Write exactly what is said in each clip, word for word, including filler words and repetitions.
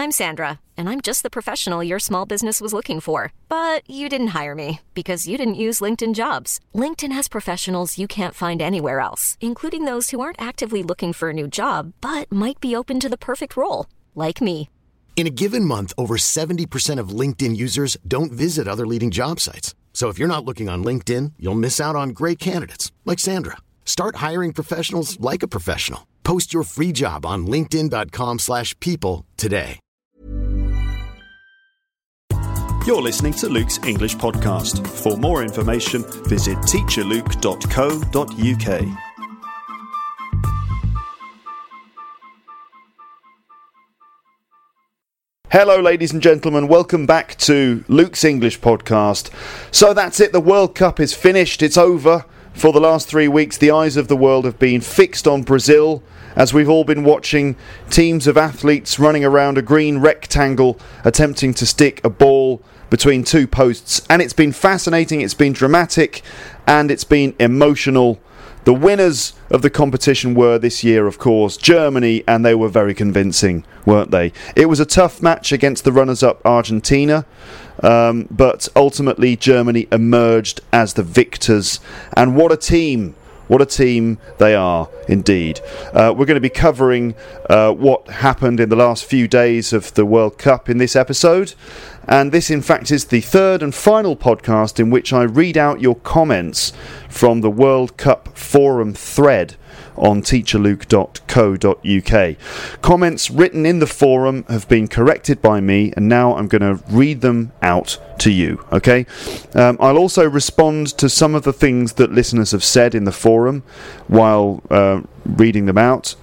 I'm Sandra, and I'm just the professional your small business was looking for. But you didn't hire me because you didn't use LinkedIn Jobs. LinkedIn has professionals you can't find anywhere else, including those who aren't actively looking for a new job, but might be open to the perfect role, like me. In a given month, over seventy percent of LinkedIn users don't visit other leading job sites. So if you're not looking on LinkedIn, you'll miss out on great candidates like Sandra. Start hiring professionals like a professional. Post your free job on linkedin.com slash people today. You're listening to Luke's English Podcast. For more information, visit teacher luke dot co dot uk. Hello, ladies and gentlemen. Welcome back to Luke's English Podcast. So that's it. The World Cup is finished. It's over. For the last three weeks, the eyes of the world have been fixed on Brazil, as we've all been watching teams of athletes running around a green rectangle attempting to stick a ball between two posts. And it's been fascinating, it's been dramatic, and it's been emotional. The winners of the competition were this year, of course, Germany, and they were very convincing, weren't they? It was a tough match against the runners-up Argentina, um, but ultimately Germany emerged as the victors. And what a team! What a team they are, indeed. Uh, we're going to be covering uh, what happened in the last few days of the World Cup in this episode. And this, in fact, is the third and final podcast in which I read out your comments from the World Cup forum thread on teacher luke dot co dot uk. Comments written in the forum have been corrected by me, and now I'm going to read them out to you, okay? Um, I'll also respond to some of the things that listeners have said in the forum while uh, reading them out.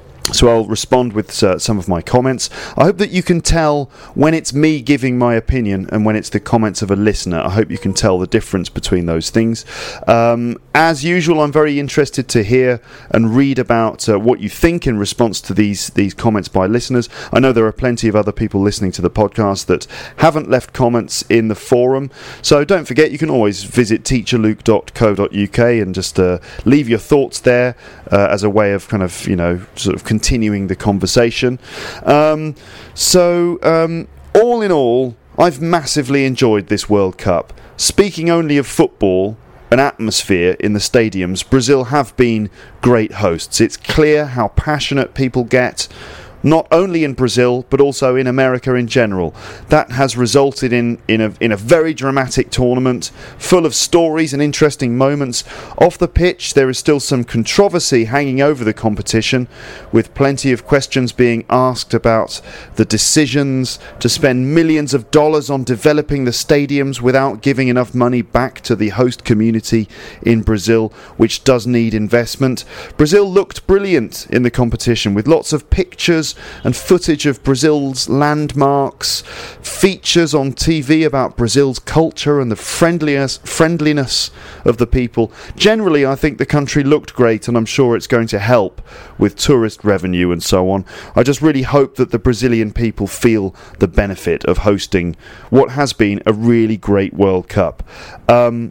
So I'll respond with uh, some of my comments. I hope that you can tell when it's me giving my opinion and when it's the comments of a listener. I hope you can tell the difference between those things. Um, as usual, I'm very interested to hear and read about uh, what you think in response to these, these comments by listeners. I know there are plenty of other people listening to the podcast that haven't left comments in the forum. So don't forget, you can always visit teacher luke dot co dot uk and just uh, leave your thoughts there uh, as a way of kind of, you know, sort of continuing the conversation. Um, so, um, all in all, I've massively enjoyed this World Cup. Speaking only of football and atmosphere in the stadiums, Brazil have been great hosts. It's clear how passionate people get, not only in Brazil, but also in America in general. That has resulted in, in, a, in a very dramatic tournament, full of stories and interesting moments. Off the pitch, there is still some controversy hanging over the competition, with plenty of questions being asked about the decisions to spend millions of dollars on developing the stadiums without giving enough money back to the host community in Brazil, which does need investment. Brazil looked brilliant in the competition, with lots of pictures and footage of Brazil's landmarks, features on T V about Brazil's culture and the friendliness friendliness of the people. Generally, I think the country looked great, and I'm sure it's going to help with tourist revenue and so on. I just really hope that the Brazilian people feel the benefit of hosting what has been a really great World Cup. Um,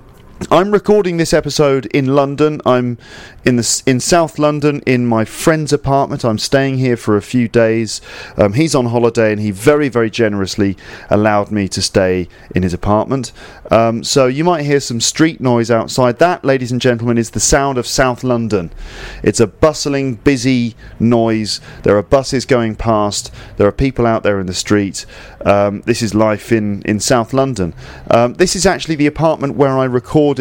I'm recording this episode in London. I'm in the in South London in my friend's apartment. I'm staying here for a few days. Um, he's on holiday, and he very, very generously allowed me to stay in his apartment. Um, so you might hear some street noise outside. That, ladies and gentlemen, is the sound of South London. It's a bustling, busy noise. There are buses going past. There are people out there in the street. Um, this is life in, in South London. Um, this is actually the apartment where I record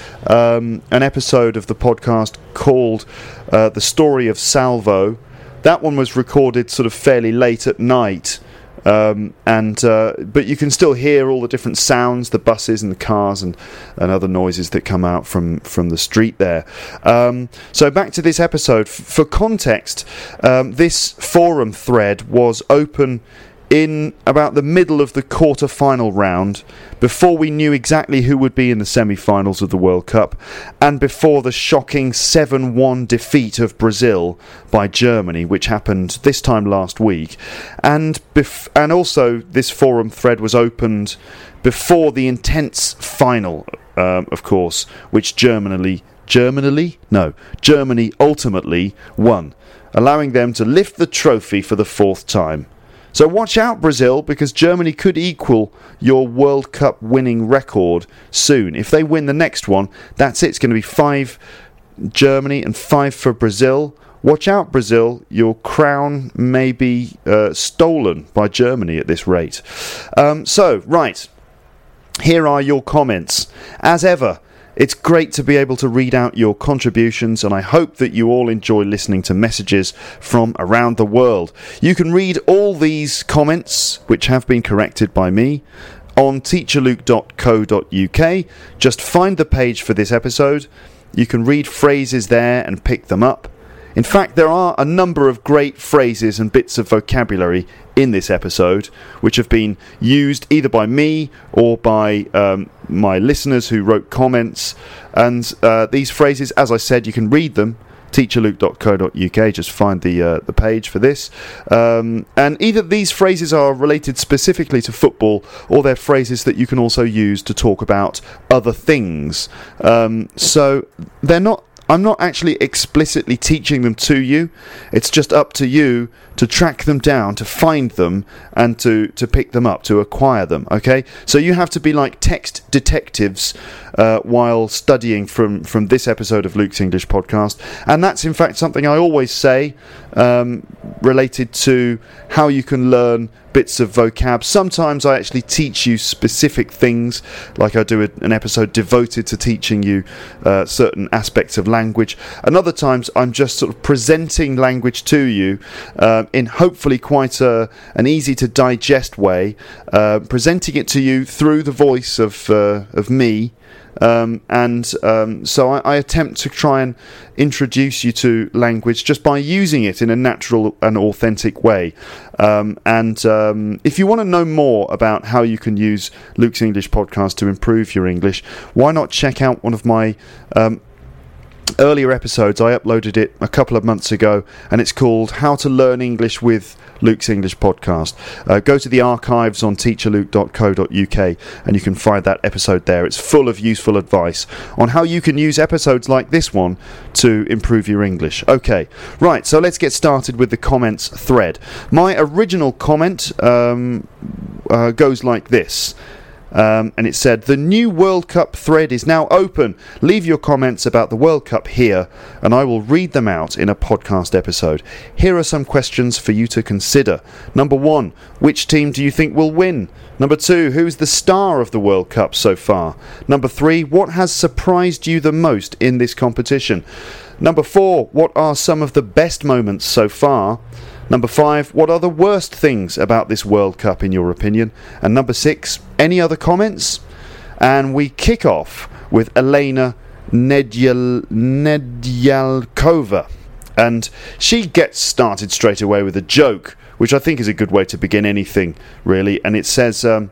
Um, an episode of the podcast called uh, The Story of Salvo. That one was recorded sort of fairly late at night, um, and uh, but you can still hear all the different sounds, the buses and the cars and, and other noises that come out from, from the street there. Um, so back to this episode. F- for context, um, this forum thread was open in about the middle of the quarter-final round, before we knew exactly who would be in the semi-finals of the World Cup, and before the shocking seven one defeat of Brazil by Germany, which happened this time last week. And bef- and also this forum thread was opened before the intense final, um, of course, which Germany, Germany? No, Germany ultimately won, allowing them to lift the trophy for the fourth time. So watch out, Brazil, because Germany could equal your World Cup winning record soon. If they win the next one, that's it. It's going to be five Germany and five for Brazil. Watch out, Brazil. Your crown may be uh, stolen by Germany at this rate. Um, so, right. Here are your comments. As ever, it's great to be able to read out your contributions, and I hope that you all enjoy listening to messages from around the world. You can read all these comments, which have been corrected by me, on teacher luke dot co dot uk. Just find the page for this episode. You can read phrases there and pick them up. In fact, there are a number of great phrases and bits of vocabulary in this episode, which have been used either by me or by um, my listeners who wrote comments. And uh, these phrases, as I said, you can read them. teacher luke dot co dot uk. Just find the uh, the page for this. Um, and either these phrases are related specifically to football, or they're phrases that you can also use to talk about other things. Um, so they're not. I'm not actually explicitly teaching them to you. It's just up to you to track them down, to find them, and to, to pick them up, to acquire them, okay? So you have to be like text detectives uh, while studying from, from this episode of Luke's English Podcast. And that's, in fact, something I always say um, related to how you can learn bits of vocab. Sometimes I actually teach you specific things, like I do a, an episode devoted to teaching you uh, certain aspects of language. And other times I'm just sort of presenting language to you uh, in hopefully quite a, an easy to digest way, uh, presenting it to you through the voice of uh, of me. Um, and um, so I, I attempt to try and introduce you to language just by using it in a natural and authentic way. Um, and um, if you want to know more about how you can use Luke's English Podcast to improve your English, why not check out one of my um, earlier episodes. I uploaded it a couple of months ago, and it's called How to Learn English with Luke's English Podcast. Uh, go to the archives on teacher luke dot co dot uk and you can find that episode there. It's full of useful advice on how you can use episodes like this one to improve your English. Okay, right, so let's get started with the comments thread. My original comment um, uh, goes like this. Um, and it said, the new World Cup thread is now open. Leave your comments about the World Cup here, and I will read them out in a podcast episode. Here are some questions for you to consider. Number one, which team do you think will win? Number two, who's the star of the World Cup so far? Number three, what has surprised you the most in this competition? Number four, what are some of the best moments so far? Number five, what are the worst things about this World Cup in your opinion? And number six, any other comments? And we kick off with Elena Nedyal- Nedyalkova. And she gets started straight away with a joke, which I think is a good way to begin anything, really. And it says, um,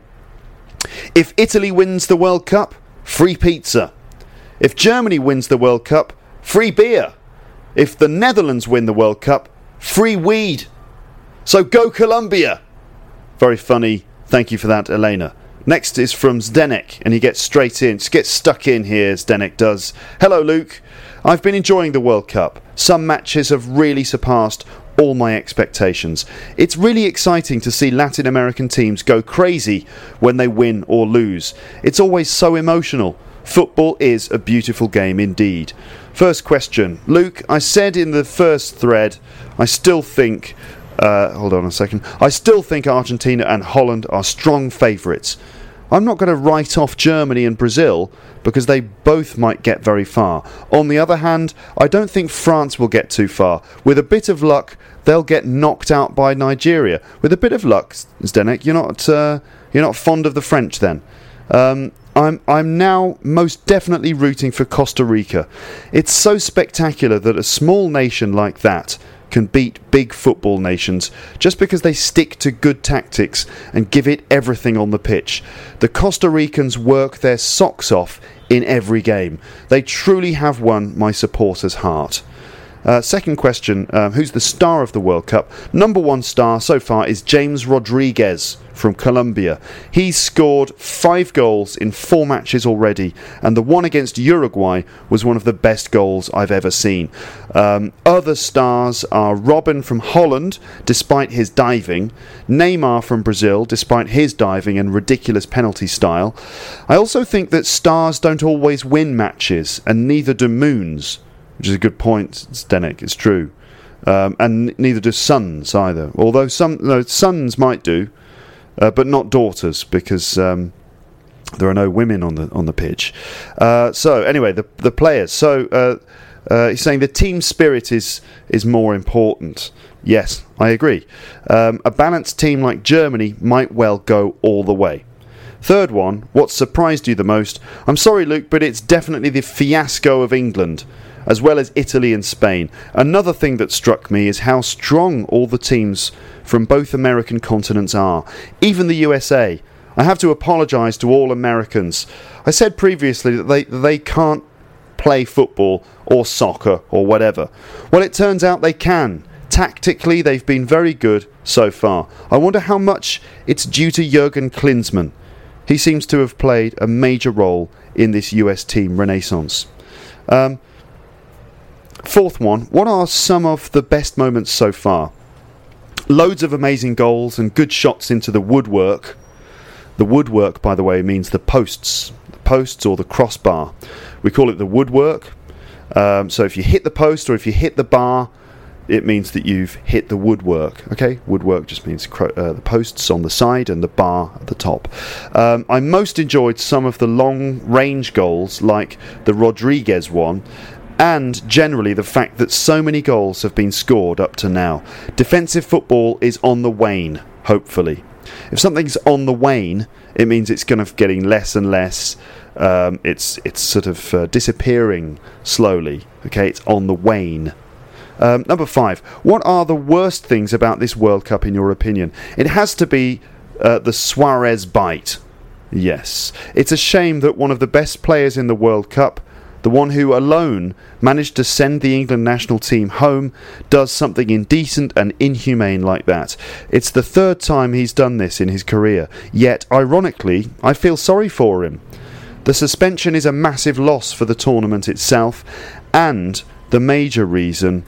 if Italy wins the World Cup, free pizza. If Germany wins the World Cup, free beer. If the Netherlands win the World Cup, free weed. So go Colombia. Very funny. Thank you for that, Elena. Next is from Zdenek, and he gets straight in. Just gets stuck in here, Zdenek does. Hello, Luke. I've been enjoying the World Cup. Some matches have really surpassed all my expectations. It's really exciting to see Latin American teams go crazy when they win or lose. It's always so emotional. Football is a beautiful game indeed. First question. Luke, I said in the first thread, I still think... Uh, hold on a second. I still think Argentina and Holland are strong favourites. I'm not going to write off Germany and Brazil because they both might get very far. On the other hand, I don't think France will get too far. With a bit of luck, they'll get knocked out by Nigeria. With a bit of luck, Zdenek, you're not uh, you're not fond of the French then. Um, I'm I'm now most definitely rooting for Costa Rica. It's so spectacular that a small nation like that can beat big football nations just because they stick to good tactics and give it everything on the pitch. The Costa Ricans work their socks off in every game. They truly have won my supporters' heart. Uh, second question, um, who's the star of the World Cup? Number one star so far is James Rodriguez from Colombia. He's scored five goals in four matches already, and the one against Uruguay was one of the best goals I've ever seen. Um, other stars are Robin from Holland, despite his diving, Neymar from Brazil, despite his diving and ridiculous penalty style. I also think that stars don't always win matches, and neither do moons, which is a good point, Zdenek, it's true. Um, and neither do sons either, although some no, sons might do. Uh, but not daughters, because um, there are no women on the on the pitch. Uh, so anyway, the the players. So uh, uh, he's saying the team spirit is is more important. Yes, I agree. Um, a balanced team like Germany might well go all the way. Third one, what surprised you the most? I'm sorry, Luke, but it's definitely the fiasco of England, as well as Italy and Spain. Another thing that struck me is how strong all the teams from both American continents are. Even the U S A. I have to apologise to all Americans. I said previously that they, that they can't play football or soccer or whatever. Well, it turns out they can. Tactically, they've been very good so far. I wonder how much it's due to Jurgen Klinsmann. He seems to have played a major role in this U S team renaissance. Um, fourth one, what are some of the best moments so far? Loads of amazing goals and good shots into the woodwork. The woodwork, by the way, means the posts. The posts or the crossbar. We call it the woodwork. Um, so if you hit the post or if you hit the bar, it means that you've hit the woodwork. Okay, woodwork just means cro- uh, the posts on the side and the bar at the top. Um, I most enjoyed some of the long-range goals, like the Rodriguez one, and generally the fact that so many goals have been scored up to now. Defensive football is on the wane, hopefully. If something's on the wane, it means it's kind of getting less and less. Um, it's it's sort of uh, disappearing slowly. Okay, it's on the wane. Um, number five, what are the worst things about this World Cup in your opinion? It has to be uh, the Suarez bite. Yes. It's a shame that one of the best players in the World Cup, the one who alone managed to send the England national team home, does something indecent and inhumane like that. It's the third time he's done this in his career, yet, ironically, I feel sorry for him. The suspension is a massive loss for the tournament itself, and the major reason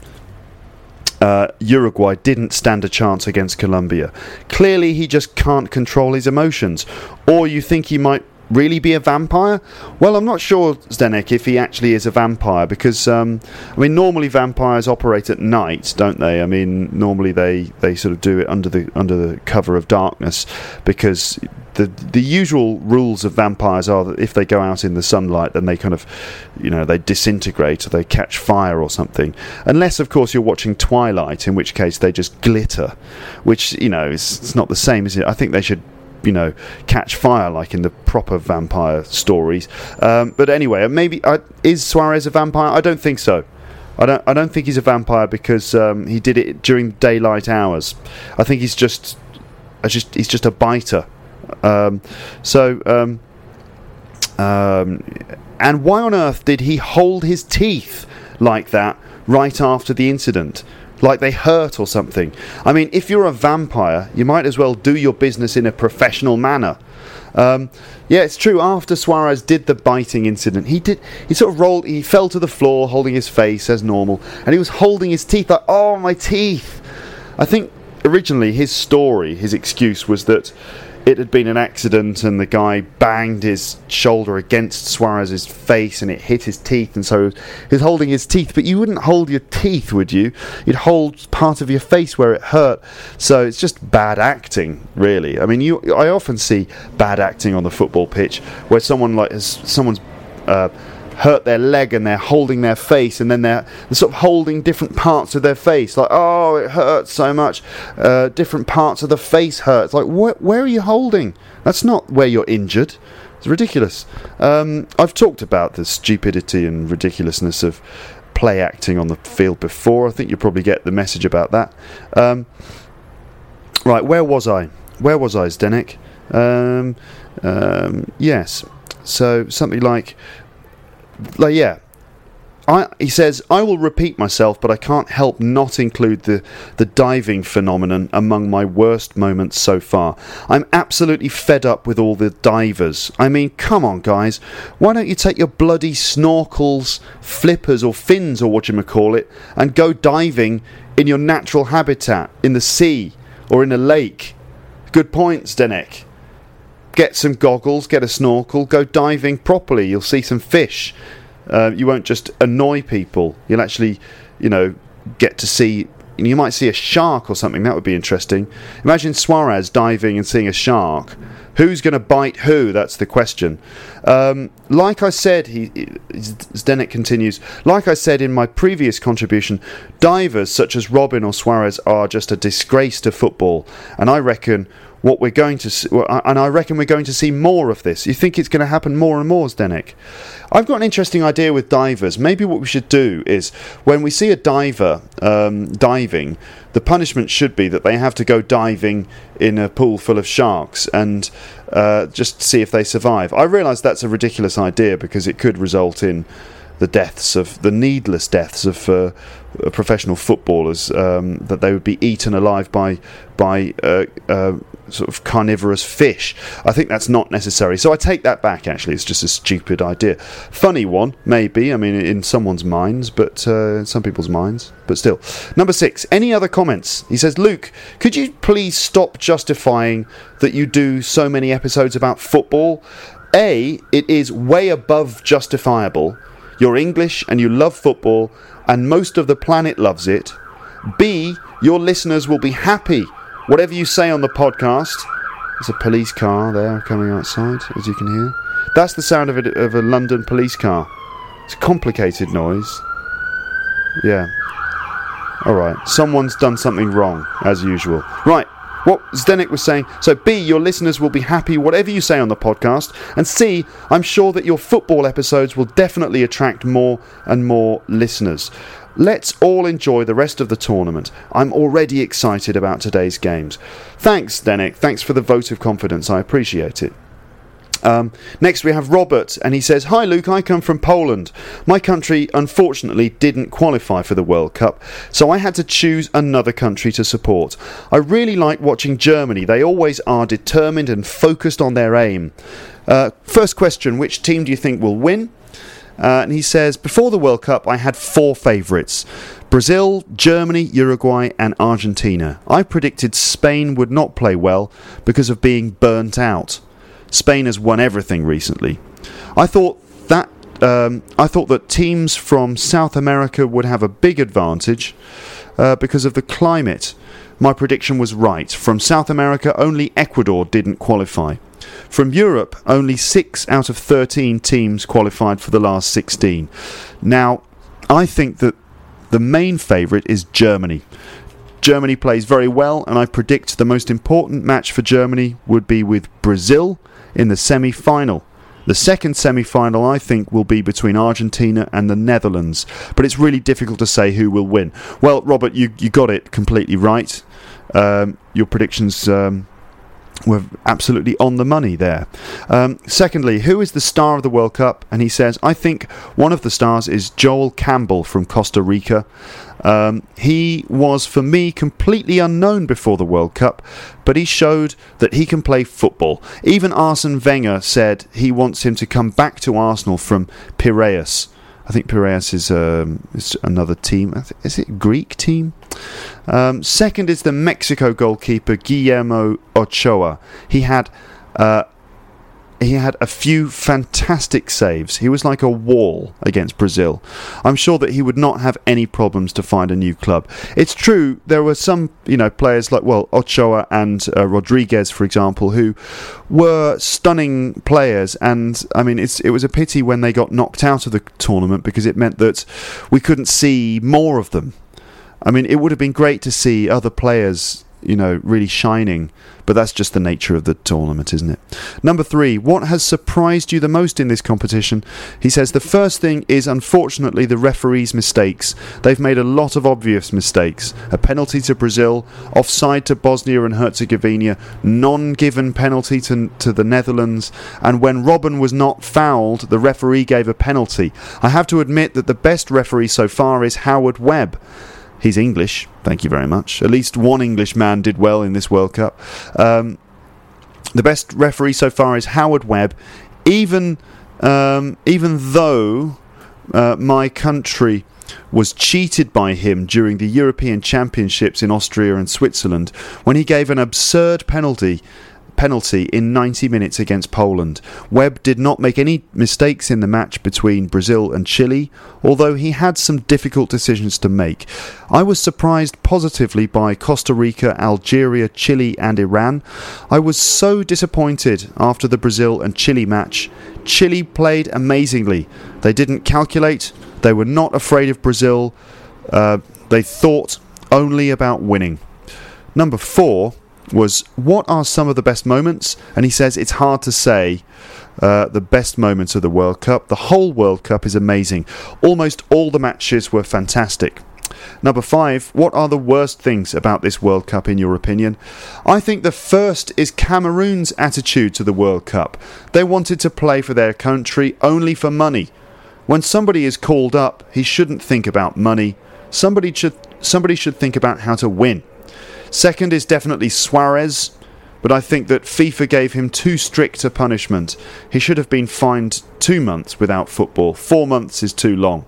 uh, Uruguay didn't stand a chance against Colombia. Clearly he just can't control his emotions. Or you think he might really be a vampire? Well, I'm not sure, Zdenek, if he actually is a vampire, because um, I mean, normally vampires operate at night, don't they? I mean, normally they, they sort of do it under the under the cover of darkness, because the the usual rules of vampires are that if they go out in the sunlight, then they kind of, you know, they disintegrate or they catch fire or something. Unless, of course, you're watching Twilight, in which case they just glitter, which, you know, is it's not the same, is it? I think they should, you know, catch fire like in the proper vampire stories. Um, but anyway, maybe uh, is Suarez a vampire? I don't think so. I don't. I don't think he's a vampire because um, he did it during daylight hours. I think he's just, uh, just he's just a biter. Um, so, um, um, and why on earth did he hold his teeth like that right after the incident? Like they hurt or something. I mean, if you're a vampire, you might as well do your business in a professional manner. Um, yeah, it's true. After Suarez did the biting incident, he did. He sort of rolled. He fell to the floor, holding his face as normal, and he was holding his teeth like, "Oh, my teeth." I think originally his story, his excuse was that it had been an accident and the guy banged his shoulder against Suarez's face and it hit his teeth, and so he was holding his teeth. But you wouldn't hold your teeth, would you? You'd hold part of your face where it hurt. So it's just bad acting, really. I mean, you. I often see bad acting on the football pitch where someone like has someone's uh, hurt their leg and they're holding their face, and then they're, they're sort of holding different parts of their face, like, oh, it hurts so much, uh, different parts of the face hurt. It's like, wh- where are you holding? That's not where you're injured. It's ridiculous. Um, I've talked about the stupidity and ridiculousness of play acting on the field before. I think you probably get the message about that. Um, right, where was I? Where was I, Zdenek? Um, um, yes. So something like, like, yeah, I, he says, I will repeat myself, but I can't help not include the, the diving phenomenon among my worst moments so far. I'm absolutely fed up with all the divers. I mean, come on, guys. Why don't you take your bloody snorkels, flippers, or fins, or whatchamacallit, and go diving in your natural habitat, in the sea, or in a lake? Good point, Zdenek. Get some goggles, get a snorkel, go diving properly. You'll see some fish. Uh, you won't just annoy people. You'll actually, you know, get to see... You might see a shark or something. That would be interesting. Imagine Suarez diving and seeing a shark. Who's going to bite who? That's the question. Um, like I said, he, Zdenek continues, like I said in my previous contribution, divers such as Robin or Suarez are just a disgrace to football. And I reckon... What we're going to see, and I reckon we're going to see more of this. You think it's going to happen more and more, Zdenek? I've got an interesting idea with divers. Maybe what we should do is, when we see a diver um, diving, the punishment should be that they have to go diving in a pool full of sharks and uh, just see if they survive. I realise that's a ridiculous idea because it could result in the deaths of the needless deaths of uh, professional footballers, um, that they would be eaten alive by by uh, uh, sort of carnivorous fish. I think that's not necessary. So I take that back, actually. It's just a stupid idea. Funny one, maybe. I mean, in someone's minds, but uh, some people's minds. But still. Number six, any other comments? He says, Luke, could you please stop justifying that you do so many episodes about football? A, it is way above justifiable. You're English and you love football, and most of the planet loves it. B, your listeners will be happy whatever you say on the podcast. There's a police car there coming outside, as you can hear. That's the sound of, it, of a London police car. It's a complicated noise. Yeah. Alright, someone's done something wrong, as usual. Right. What Zdenek was saying, so B, your listeners will be happy whatever you say on the podcast, and C, I'm sure that your football episodes will definitely attract more and more listeners. Let's all enjoy the rest of the tournament. I'm already excited about today's games. Thanks, Zdenek. Thanks for the vote of confidence. I appreciate it. Um, next we have Robert, and he says, Hi Luke, I come from Poland. My country unfortunately didn't qualify for the World Cup, so I had to choose another country to support. I really like watching Germany. They always are determined and focused on their aim. Uh, first question, which team do you think will win? Uh, and he says, before the World Cup I had four favourites: Brazil, Germany, Uruguay and Argentina. I predicted Spain would not play well because of being burnt out. Spain has won everything recently. I thought that um, I thought that teams from South America would have a big advantage uh, because of the climate. My prediction was right. From South America, only Ecuador didn't qualify. From Europe, only six out of thirteen teams qualified for the last sixteen. Now, I think that the main favourite is Germany. Germany plays very well, and I predict the most important match for Germany would be with Brazil in the semi-final. The second semi-final, I think, will be between Argentina and the Netherlands, but it's really difficult to say who will win. Well, Robert, you, you got it completely right. Um, your predictions um, were absolutely on the money there. Um, secondly, who is the star of the World Cup? And he says, I think one of the stars is Joel Campbell from Costa Rica. Um, he was, for me, completely unknown before the World Cup, but he showed that he can play football. Even Arsene Wenger said he wants him to come back to Arsenal from Piraeus. I think Piraeus is, um, is another team. Is it a Greek team? Um, second is the Mexico goalkeeper Guillermo Ochoa. He had uh, he had a few fantastic saves. He was like a wall against Brazil. I'm sure that he would not have any problems to find a new club. It's true, there were some, you know, players like, well, Ochoa and uh, Rodriguez, for example, who were stunning players, and I mean, it's it was a pity when they got knocked out of the tournament because it meant that we couldn't see more of them. I mean, it would have been great to see other players you know, really shining. But that's just the nature of the tournament, isn't it? Number three, what has surprised you the most in this competition? He says the first thing is, unfortunately, the referees' mistakes. They've made a lot of obvious mistakes. A penalty to Brazil, offside to Bosnia and Herzegovina, non-given penalty to, to the Netherlands, and when Robben was not fouled, the referee gave a penalty. I have to admit that the best referee so far is Howard Webb. He's English, thank you very much. At least one English man did well in this World Cup. Um, the best referee so far is Howard Webb, even um, even though uh, my country was cheated by him during the European Championships in Austria and Switzerland when he gave an absurd penalty penalty in ninety minutes against Poland. Webb did not make any mistakes in the match between Brazil and Chile, although he had some difficult decisions to make. I was surprised positively by Costa Rica, Algeria, Chile and Iran. I was so disappointed after the Brazil and Chile match. Chile played amazingly. They didn't calculate. They were not afraid of Brazil. Uh, they thought only about winning. Number four was, what are some of the best moments? And he says it's hard to say uh, the best moments of the World Cup. The whole World Cup is amazing. Almost all the matches were fantastic. Number five, what are the worst things about this World Cup in your opinion? I think the first is Cameroon's attitude to the World Cup. They wanted to play for their country only for money. When somebody is called up, he shouldn't think about money. Somebody should, somebody should think about how to win. Second is definitely Suarez, but I think that FIFA gave him too strict a punishment. He should have been fined two months without football. Four months is too long.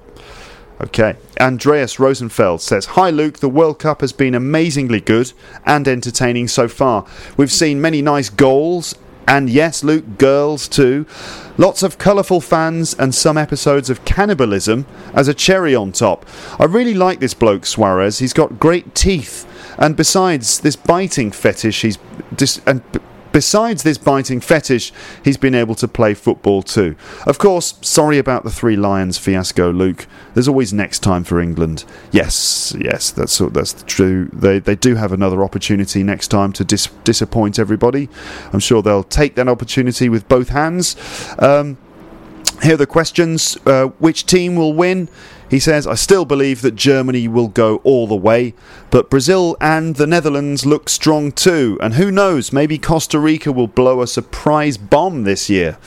Okay, Andreas Rosenfeld says, hi Luke, the World Cup has been amazingly good and entertaining so far. We've seen many nice goals, and yes, Luke, girls too. Lots of colourful fans and some episodes of cannibalism as a cherry on top. I really like this bloke Suarez. He's got great teeth. And besides this biting fetish, he's dis- and b- besides this biting fetish, he's been able to play football too. Of course, sorry about the Three Lions fiasco, Luke. There's always next time for England. Yes, yes, that's that's true. They they do have another opportunity next time to dis- disappoint everybody. I'm sure they'll take that opportunity with both hands. Um, here are the questions. Uh, which team will win? He says, I still believe that Germany will go all the way, but Brazil and the Netherlands look strong too. And who knows, maybe Costa Rica will blow a surprise bomb this year.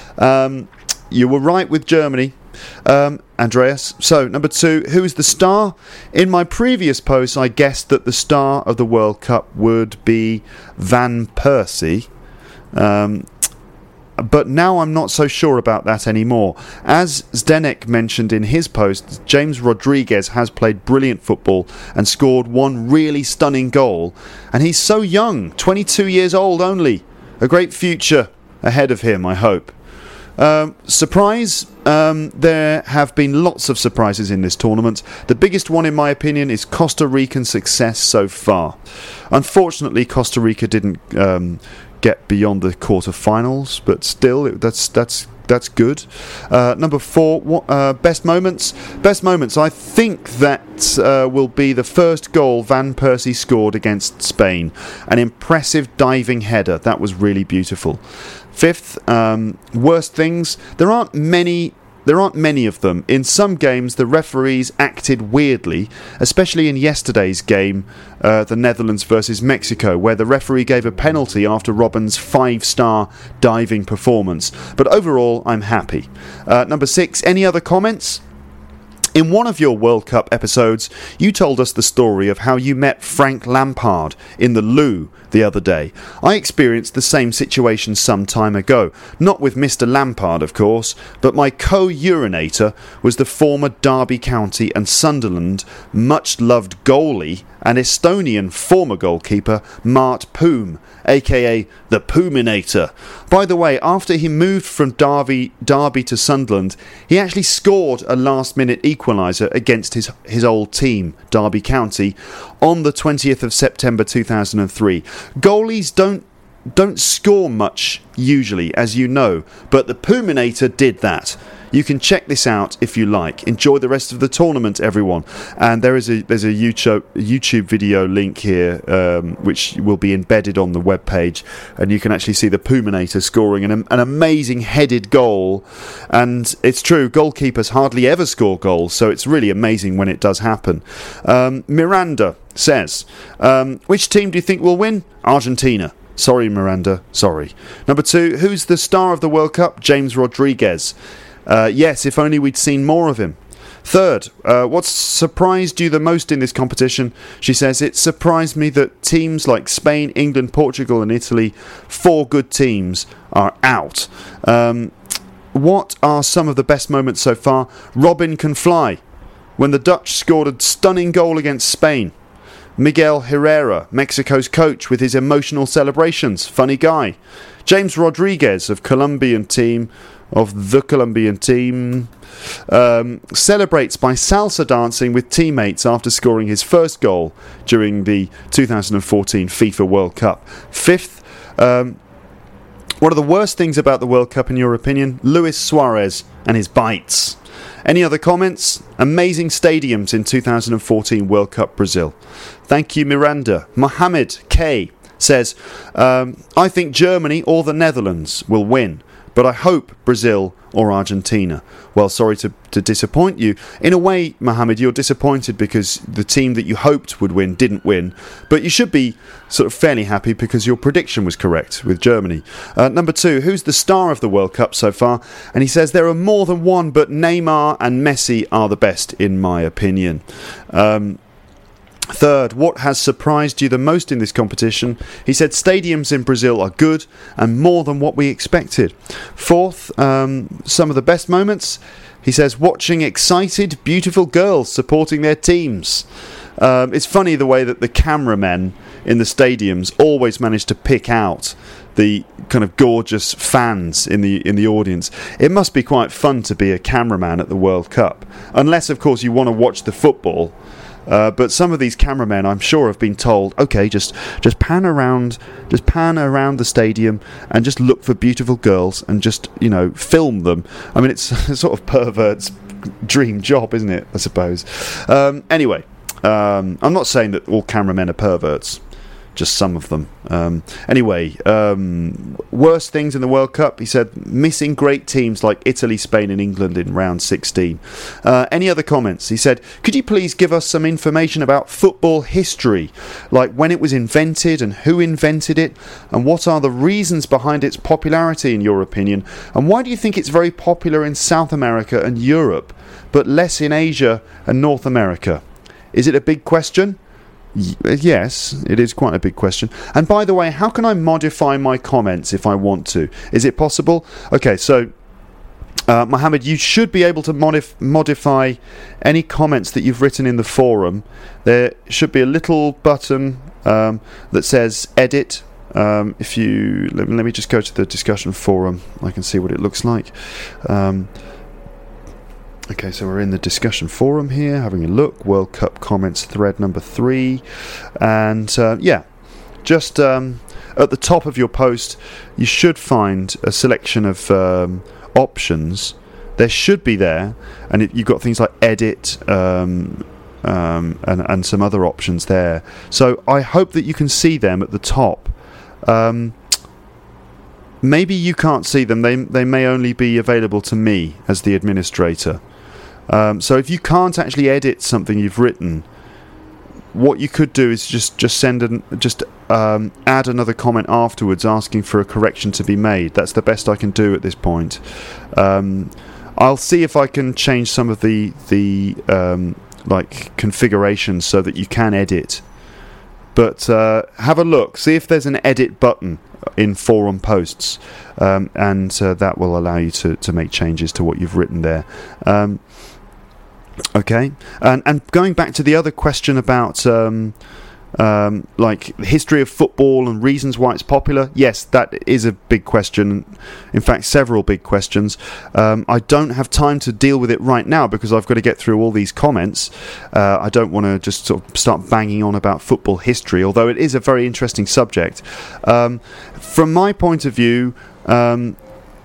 Um, you were right with Germany, um, Andreas. So, number two, who is the star? In my previous post, I guessed that the star of the World Cup would be Van Persie. Um... But now I'm not so sure about that anymore. As Zdenek mentioned in his post, James Rodriguez has played brilliant football and scored one really stunning goal. And he's so young, twenty-two years old only. A great future ahead of him, I hope. Um, surprise, um, there have been lots of surprises in this tournament. The biggest one, in my opinion, is Costa Rican success so far. Unfortunately, Costa Rica didn't um, get beyond the quarter-finals, but still, it, that's that's that's good. Uh, number four, what, uh, best moments. Best moments. I think that uh, will be the first goal Van Persie scored against Spain. An impressive diving header. That was really beautiful. Fifth, um, worst things. There aren't many. There aren't many of them. In some games, the referees acted weirdly, especially in yesterday's game, uh, the Netherlands versus Mexico, where the referee gave a penalty after Robben's five-star diving performance. But overall, I'm happy. Uh, number six, any other comments? In one of your World Cup episodes, you told us the story of how you met Frank Lampard in the loo the other day. I experienced the same situation some time ago. Not with Mister Lampard, of course, but my co-urinator was the former Derby County and Sunderland much-loved goalie and Estonian former goalkeeper Mart Poom, aka the Poominator. By the way, after he moved from Derby, Derby to Sunderland, he actually scored a last-minute equaliser against his, his old team, Derby County, on the twentieth of September two thousand three. Goalies don't don't score much, usually, as you know, but the Poominator did that. You can check this out if you like. Enjoy the rest of the tournament, everyone. And there is a there's a YouTube YouTube video link here, um, which will be embedded on the webpage, and you can actually see the Puminator scoring an, an amazing headed goal. And it's true, goalkeepers hardly ever score goals, so it's really amazing when it does happen. Um, Miranda says, um, which team do you think will win? Argentina. Sorry, Miranda. Sorry. Number two, who's the star of the World Cup? James Rodriguez. Uh, yes, if only we'd seen more of him. Third, uh, what's surprised you the most in this competition? She says, it surprised me that teams like Spain, England, Portugal and Italy, four good teams, are out. Um, what are some of the best moments so far? Robin can fly. When the Dutch scored a stunning goal against Spain. Miguel Herrera, Mexico's coach, with his emotional celebrations. Funny guy. James Rodriguez of Colombian team, of the Colombian team, um, celebrates by salsa dancing with teammates after scoring his first goal during the two thousand fourteen FIFA World Cup. Fifth, um, what are the worst things about the World Cup in your opinion? Luis Suarez and his bites. Any other comments? Amazing stadiums in two thousand fourteen World Cup Brazil. Thank you, Miranda. Mohammed K says, um, I think Germany or the Netherlands will win, but I hope Brazil or Argentina. Well, sorry to, to disappoint you. In a way, Mohammed, you're disappointed because the team that you hoped would win didn't win, but you should be sort of fairly happy because your prediction was correct with Germany. Uh, number two, who's the star of the World Cup so far? And he says there are more than one, but Neymar and Messi are the best in my opinion. Um... Third, what has surprised you the most in this competition? He said stadiums in Brazil are good and more than what we expected. Fourth, um, some of the best moments. He says watching excited, beautiful girls supporting their teams. Um, it's funny the way that the cameramen in the stadiums always manage to pick out the kind of gorgeous fans in the in the audience. It must be quite fun to be a cameraman at the World Cup, unless of course you want to watch the football. Uh, but some of these cameramen, I'm sure, have been told, okay, just just pan around, just pan around the stadium and just look for beautiful girls and just, you know, film them. I mean, it's a sort of pervert's dream job, isn't it? I suppose. Um, anyway, um, I'm not saying that all cameramen are perverts. Just some of them. Um, anyway, um, worst things in the World Cup, he said, missing great teams like Italy, Spain and England in round sixteen. Uh, any other comments? He said, could you please give us some information about football history, like when it was invented and who invented it, and what are the reasons behind its popularity in your opinion, and why do you think it's very popular in South America and Europe, but less in Asia and North America? Is it a big question? Yes, it is quite a big question. And by the way, how can I modify my comments if I want to? Is it possible? Okay, so uh, Mohammed, you should be able to modif- modify any comments that you've written in the forum. There should be a little button um, that says edit. Um, if you let me, let me just go to the discussion forum. I can see what it looks like. Um, Okay, so we're in the discussion forum here, having a look. World Cup comments thread number three. And uh, yeah, just um, at the top of your post, you should find a selection of um, options. There should be there. And it, you've got things like edit um, um, and, and some other options there. So I hope that you can see them at the top. Um, maybe you can't see them. They, they may only be available to me as the administrator. Um, so if you can't actually edit something you've written, what you could do is just just send an just um, add another comment afterwards asking for a correction to be made. That's the best I can do at this point. Um, I'll see if I can change some of the the um, like configurations so that you can edit. But uh, have a look, see if there's an edit button in forum posts, um, and uh, that will allow you to, to make changes to what you've written there. Um, okay, and and going back to the other question about um, um, like the history of football and reasons why it's popular. Yes, that is a big question. In fact, several big questions. Um, I don't have time to deal with it right now because I've got to get through all these comments. Uh, I don't want to just sort of start banging on about football history, although it is a very interesting subject. Um, from my point of view, um,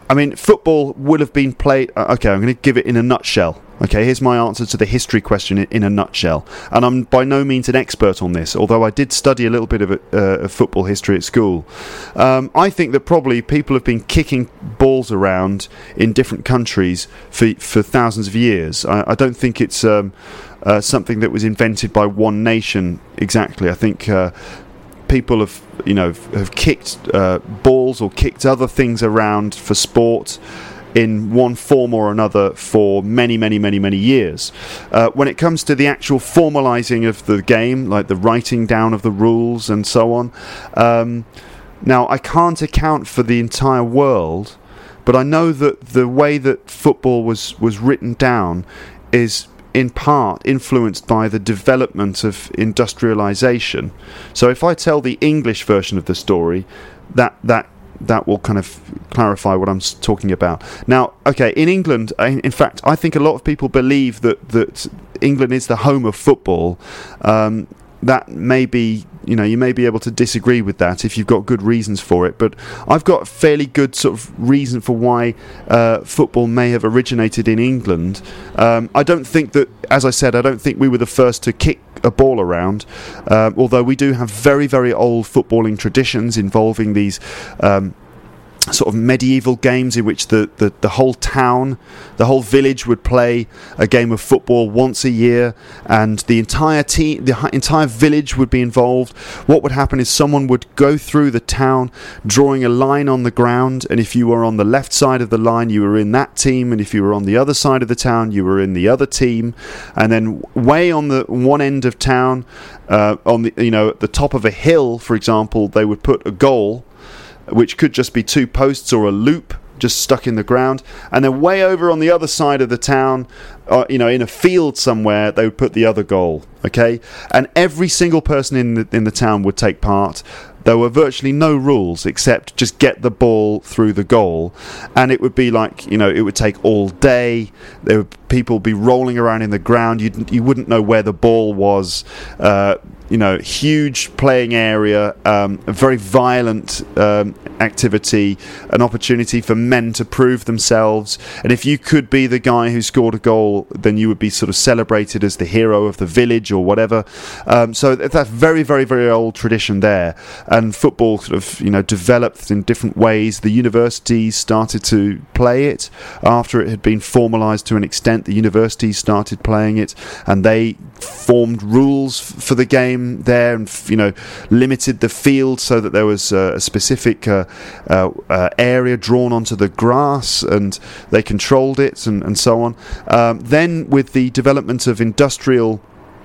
I mean, football would have been played... Uh, okay, I'm going to give it in a nutshell. Okay, here's my answer to the history question in, in a nutshell. And I'm by no means an expert on this, although I did study a little bit of, uh, of football history at school. Um, I think that probably people have been kicking balls around in different countries for, for thousands of years. I, I don't think it's um, uh, something that was invented by one nation exactly. I think... Uh, people have, you know, have kicked uh, balls or kicked other things around for sport in one form or another for many, many, many, many years. Uh, when it comes to the actual formalising of the game, like the writing down of the rules and so on, um, now I can't account for the entire world, but I know that the way that football was, was written down is in part influenced by the development of industrialization. So if I tell the English version of the story, that that that will kind of clarify what I'm talking about. Now, okay, in England, in fact, I think a lot of people believe that that England is the home of football. Um, that may be, you know, you may be able to disagree with that if you've got good reasons for it, but I've got a fairly good sort of reason for why uh, football may have originated in England. Um, I don't think that, as I said, I don't think we were the first to kick a ball around, uh, although we do have very, very old footballing traditions involving these um, sort of medieval games in which the, the, the whole town, the whole village would play a game of football once a year, and the entire team, the entire village would be involved. What would happen is someone would go through the town drawing a line on the ground, and if you were on the left side of the line, you were in that team, and if you were on the other side of the town, you were in the other team. And then way on the one end of town, uh, on the, you know, at the top of a hill, for example, they would put a goal, which could just be two posts or a loop just stuck in the ground, and then way over on the other side of the town, uh, you know, in a field somewhere, they would put the other goal. Okay, and every single person in the in the town would take part. There were virtually no rules except just get the ball through the goal, and it would be like, you know, it would take all day. There would people be rolling around in the ground. You you wouldn't know where the ball was. Uh, you know, huge playing area, um, a very violent um, activity, an opportunity for men to prove themselves. And if you could be the guy who scored a goal, then you would be sort of celebrated as the hero of the village or whatever. Um, so that's very, very, very old tradition there. And football sort of, you know, developed in different ways. The universities started to play it after it had been formalised to an extent. The universities started playing it, and they formed rules f- for the game there, and f- you know, limited the field so that there was uh, a specific uh, uh, uh, area drawn onto the grass, and they controlled it, and, and so on. Um, then, with the development of industrial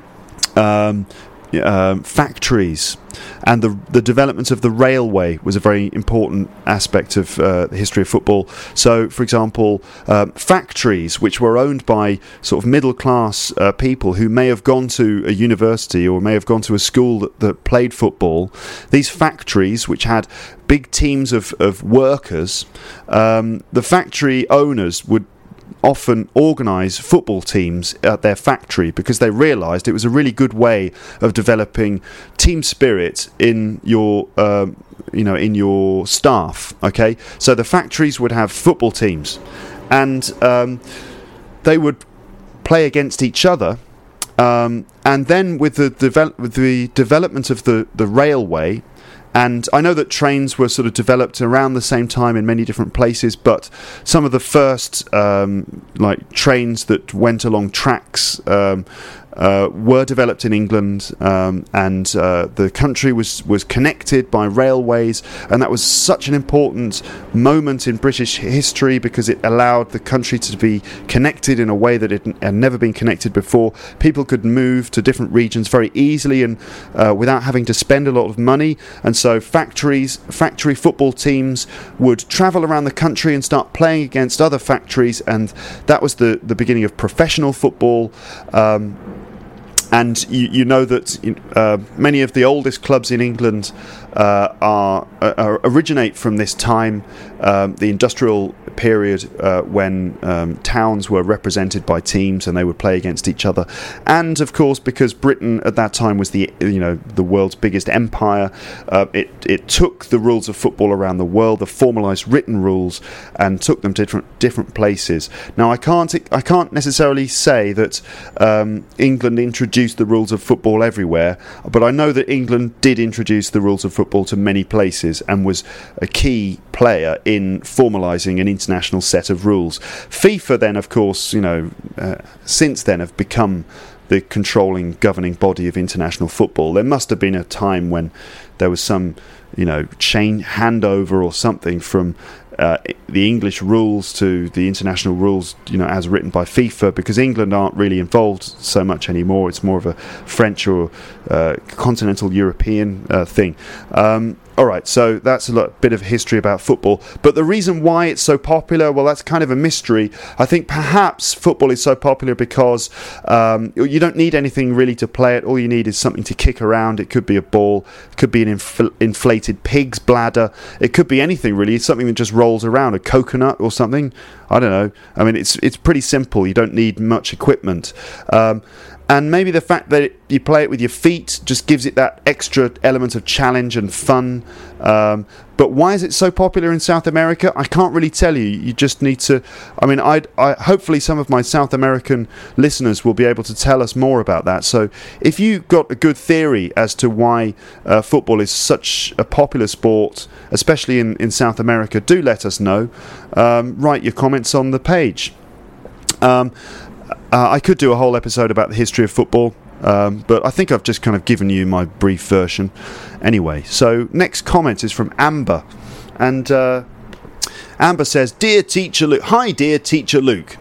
um, Um, factories and the the development of the railway was a very important aspect of uh, the history of football. So, for example, um, factories which were owned by sort of middle class uh, people who may have gone to a university or may have gone to a school that, that played football, these factories which had big teams of, of workers, um, the factory owners would often organise football teams at their factory because they realised it was a really good way of developing team spirit in your, um, you know, in your staff. Okay, so the factories would have football teams, and um, they would play against each other. Um, and then with the devel- with the development of the, the railway. And I know that trains were sort of developed around the same time in many different places, but some of the first um, like trains that went along tracks um, uh, were developed in England, um, and uh, the country was, was connected by railways, and that was such an important moment in British history because it allowed the country to be connected in a way that it had never been connected before. People could move to different regions very easily and uh, without having to spend a lot of money, and so factories, factory football teams would travel around the country and start playing against other factories, and that was the, the beginning of professional football. Um, And you, you know that uh, many of the oldest clubs in England uh, are, uh, originate from this time, um, the industrial period, uh, when um, towns were represented by teams and they would play against each other, and of course because Britain at that time was the you know the world's biggest empire, uh, it it took the rules of football around the world, the formalised written rules, and took them to different different places. Now I can't I can't necessarily say that um, England introduced the rules of football everywhere, but I know that England did introduce the rules of football to many places and was a key player in formalising an international set of rules. FIFA then, of course, you know, uh, since then have become the controlling, governing body of international football. There must have been a time when there was some, you know, chain handover or something from uh, the English rules to the international rules, you know, as written by FIFA, because England aren't really involved so much anymore. It's more of a French or uh, continental European uh, thing. Um, All right, so that's a lot, bit of history about football. But the reason why it's so popular, well, that's kind of a mystery. I think perhaps football is so popular because um, you don't need anything really to play it. All you need is something to kick around. It could be a ball. It could be an infl- inflated pig's bladder. It could be anything, really. It's something that just rolls around, a coconut or something. I don't know. I mean, it's it's pretty simple. You don't need much equipment. Um, And maybe the fact that it, you play it with your feet just gives it that extra element of challenge and fun. Um, but why is it so popular in South America? I can't really tell you. You just need to... I mean, I'd, I hopefully some of my South American listeners will be able to tell us more about that. So if you've got a good theory as to why uh, football is such a popular sport, especially in, in South America, do let us know. Um, write your comments on the page. Um... Uh, I could do a whole episode about the history of football, um, but I think I've just kind of given you my brief version. Anyway, so next comment is from Amber. And uh, Amber says, Dear Teacher Luke, Hi dear Teacher Luke.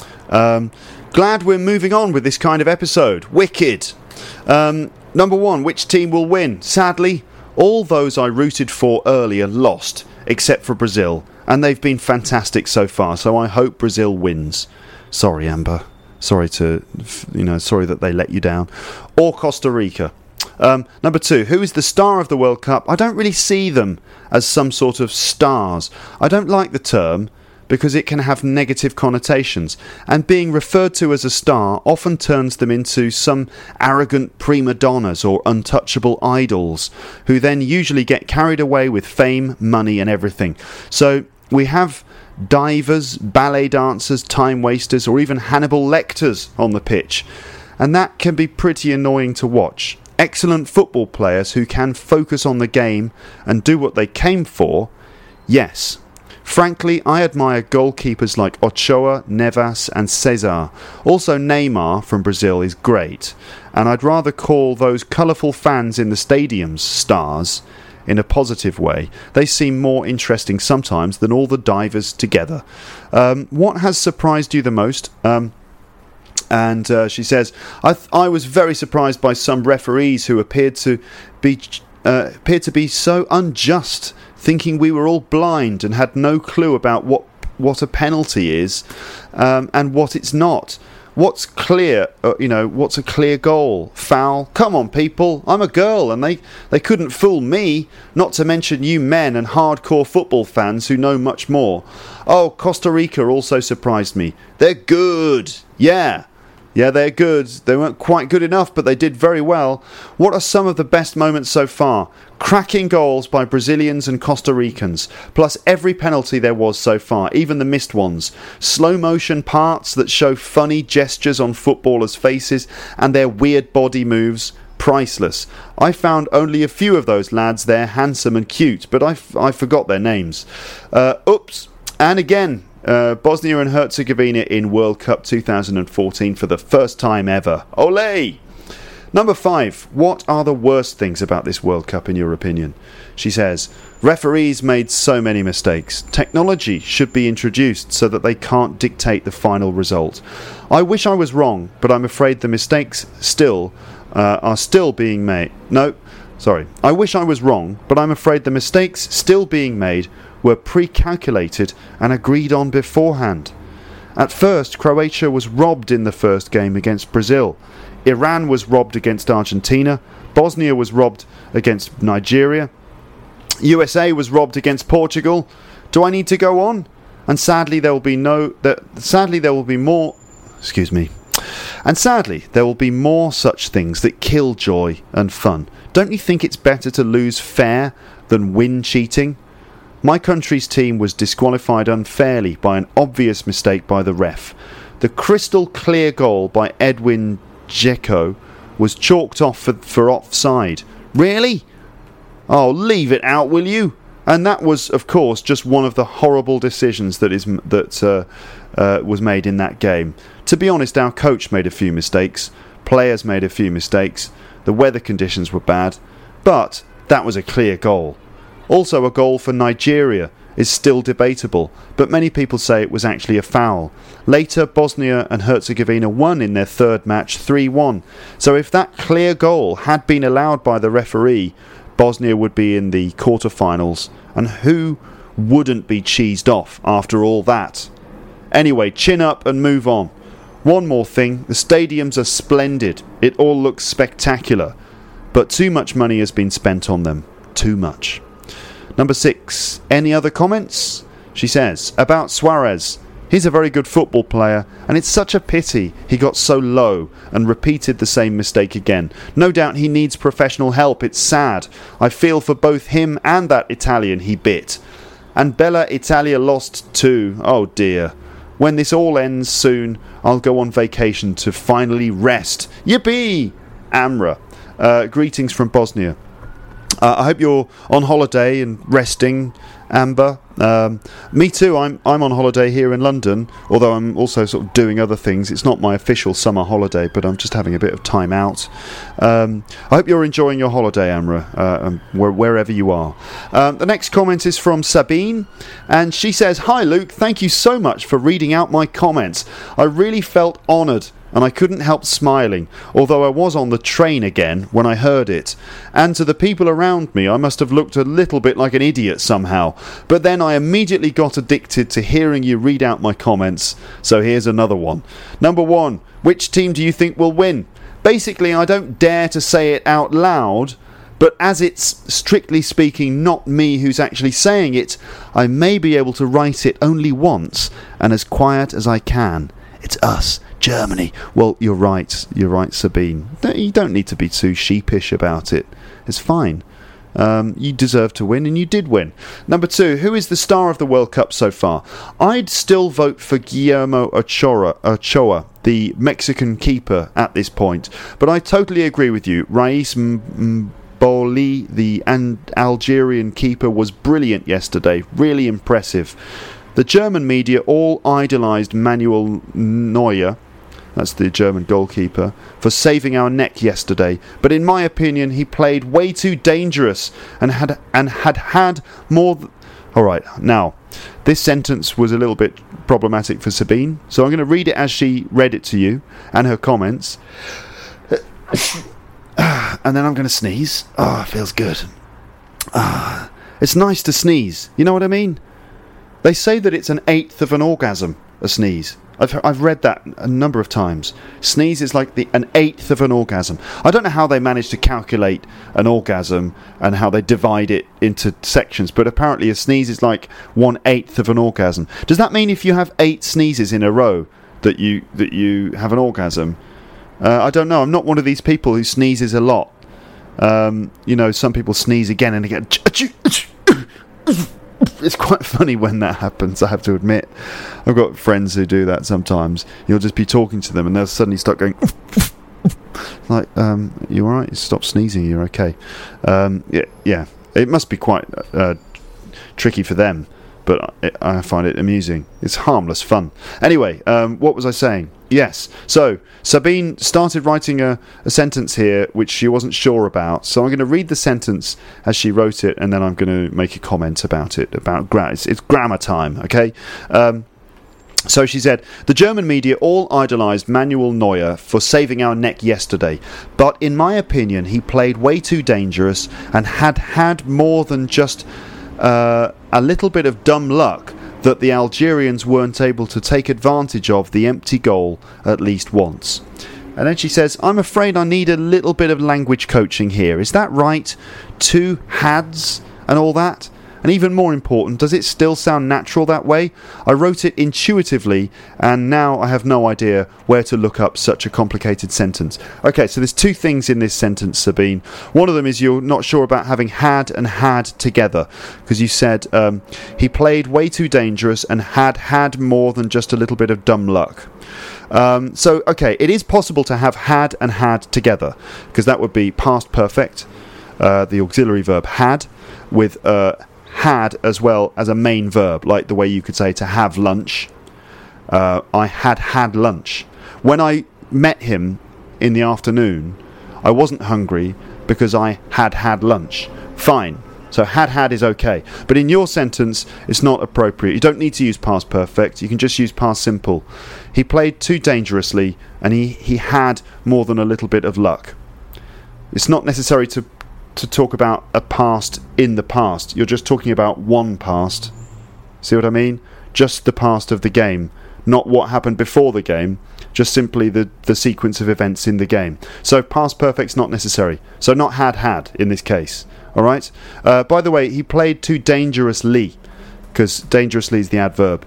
Um, glad we're moving on with this kind of episode. Wicked. Um, number one, which team will win? Sadly, all those I rooted for earlier lost, except for Brazil. And they've been fantastic so far, so I hope Brazil wins. Sorry, Amber. Sorry to, you know, sorry that they let you down. Or Costa Rica. Um, number two, who is the star of the World Cup? I don't really see them as some sort of stars. I don't like the term because it can have negative connotations. And being referred to as a star often turns them into some arrogant prima donnas or untouchable idols who then usually get carried away with fame, money and everything. So we have divers, ballet dancers, time wasters, or even Hannibal Lecters on the pitch. And that can be pretty annoying to watch. Excellent football players who can focus on the game and do what they came for, yes. Frankly, I admire goalkeepers like Ochoa, Nevas and Cesar. Also Neymar from Brazil is great. And I'd rather call those colourful fans in the stadiums stars in a positive way. They seem more interesting sometimes than all the divers together. Um, what has surprised you the most? Um, and uh, she says, I, th- I was very surprised by some referees who appeared to be uh, appeared to be so unjust, thinking we were all blind and had no clue about what what a penalty is um, and what it's not. What's clear, uh, you know, what's a clear goal? Foul? Come on, people. I'm a girl and they, they couldn't fool me, not to mention you men and hardcore football fans who know much more. Oh, Costa Rica also surprised me. They're good. Yeah. Yeah, they're good. They weren't quite good enough, but they did very well. What are some of the best moments so far? Cracking goals by Brazilians and Costa Ricans, plus every penalty there was so far, even the missed ones. Slow motion parts that show funny gestures on footballers' faces and their weird body moves. Priceless. I found only a few of those lads there handsome and cute, but I, f- I forgot their names. Uh, oops. And again, Uh, Bosnia and Herzegovina in World Cup two thousand fourteen for the first time ever. Olé! Number five. What are the worst things about this World Cup in your opinion? She says, referees made so many mistakes. Technology should be introduced so that they can't dictate the final result. I wish I was wrong, but I'm afraid the mistakes still uh, are still being made. No, sorry. I wish I was wrong, but I'm afraid the mistakes still being made were pre-calculated and agreed on beforehand. At first, Croatia was robbed in the first game against Brazil. Iran was robbed against Argentina. Bosnia was robbed against Nigeria. U S A was robbed against Portugal. Do I need to go on? And sadly, there will be no. That sadly there will be more. Excuse me. And sadly, there will be more such things that kill joy and fun. Don't you think it's better to lose fair than win cheating? My country's team was disqualified unfairly by an obvious mistake by the ref. The crystal clear goal by Edwin Dzeko was chalked off for, for offside. Really? Oh, leave it out, will you? And that was, of course, just one of the horrible decisions that is that uh, uh, was made in that game. To be honest, our coach made a few mistakes. Players made a few mistakes. The weather conditions were bad. But that was a clear goal. Also, a goal for Nigeria is still debatable, but many people say it was actually a foul. Later, Bosnia and Herzegovina won in their third match three one. So if that clear goal had been allowed by the referee, Bosnia would be in the quarterfinals, and who wouldn't be cheesed off after all that? Anyway, chin up and move on. One more thing, the stadiums are splendid. It all looks spectacular, but too much money has been spent on them. Too much. Number six, any other comments? She says, about Suarez. He's a very good football player, and it's such a pity he got so low and repeated the same mistake again. No doubt he needs professional help. It's sad. I feel for both him and that Italian he bit. And Bella Italia lost too. Oh dear. When this all ends soon, I'll go on vacation to finally rest. Yippee! Amra. Uh, greetings from Bosnia. Uh, I hope you're on holiday and resting, Amber. Um, me too. I'm I'm on holiday here in London, although I'm also sort of doing other things. It's not my official summer holiday, but I'm just having a bit of time out. Um, I hope you're enjoying your holiday, Amra, uh, um, where, wherever you are. Um, the next comment is from Sabine, and she says, "Hi Luke, thank you so much for reading out my comments. I really felt honoured. And I couldn't help smiling, although I was on the train again when I heard it. And to the people around me, I must have looked a little bit like an idiot somehow. But then I immediately got addicted to hearing you read out my comments. So here's another one. Number one, which team do you think will win? Basically, I don't dare to say it out loud, but as it's, strictly speaking, not me who's actually saying it, I may be able to write it only once and as quiet as I can. It's us. Germany. Well, you're right. You're right, Sabine. You don't need to be too sheepish about it. It's fine. Um, you deserve to win, and you did win. Number two, who is the star of the World Cup so far? I'd still vote for Guillermo Ochoa, Ochoa, the Mexican keeper at this point. But I totally agree with you. Rais Mboli, the Algerian keeper, was brilliant yesterday. Really impressive. The German media all idolised Manuel Neuer, that's the German goalkeeper, for saving our neck yesterday. But in my opinion, he played way too dangerous and had and had had more... Th- all right, now, this sentence was a little bit problematic for Sabine, so I'm going to read it as she read it to you and her comments. And then I'm going to sneeze. Oh, it feels good. Ah, it's nice to sneeze. You know what I mean? They say that it's an eighth of an orgasm, a sneeze. I've I've read that a number of times. Sneeze is like the an eighth of an orgasm. I don't know how they manage to calculate an orgasm and how they divide it into sections, but apparently a sneeze is like one eighth of an orgasm. Does that mean if you have eight sneezes in a row that you that you have an orgasm? Uh, I don't know. I'm not one of these people who sneezes a lot. Um, you know, some people sneeze again and again. It's quite funny when that happens, I have to admit. I've got friends who do that sometimes. You'll just be talking to them and they'll suddenly start going like, um, you alright? Stop sneezing, you're okay. Um, yeah, yeah, it must be quite uh, tricky for them, but I, I find it amusing. It's harmless fun. Anyway, um, what was I saying? Yes, so Sabine started writing a, a sentence here which she wasn't sure about, so I'm going to read the sentence as she wrote it, and then I'm going to make a comment about it, about gra- it's, it's grammar time, okay? Um, so she said, the German media all idolised Manuel Neuer for saving our neck yesterday, but in my opinion he played way too dangerous and had had more than just uh, a little bit of dumb luck that the Algerians weren't able to take advantage of the empty goal at least once. And then she says, I'm afraid I need a little bit of language coaching here. Is that right? Two hads and all that? And even more important, does it still sound natural that way? I wrote it intuitively, and now I have no idea where to look up such a complicated sentence. Okay, so there's two things in this sentence, Sabine. One of them is you're not sure about having had and had together, because you said um, he played way too dangerous and had had more than just a little bit of dumb luck. Um, so, okay, it is possible to have had and had together, because that would be past perfect, uh, the auxiliary verb had, with uh, had as well as a main verb, like the way you could say to have lunch. Uh, I had had lunch. When I met him in the afternoon, I wasn't hungry because I had had lunch. Fine. So had had is okay. But in your sentence, it's not appropriate. You don't need to use past perfect. You can just use past simple. He played too dangerously and he, he had more than a little bit of luck. It's not necessary to to talk about a past in the past. You're just talking about one past. See what I mean? Just the past of the game, not what happened before the game, just simply the, the sequence of events in the game. So past perfect's not necessary. So not had had in this case. Alright? Uh, by the way, he played too dangerously, because dangerously is the adverb.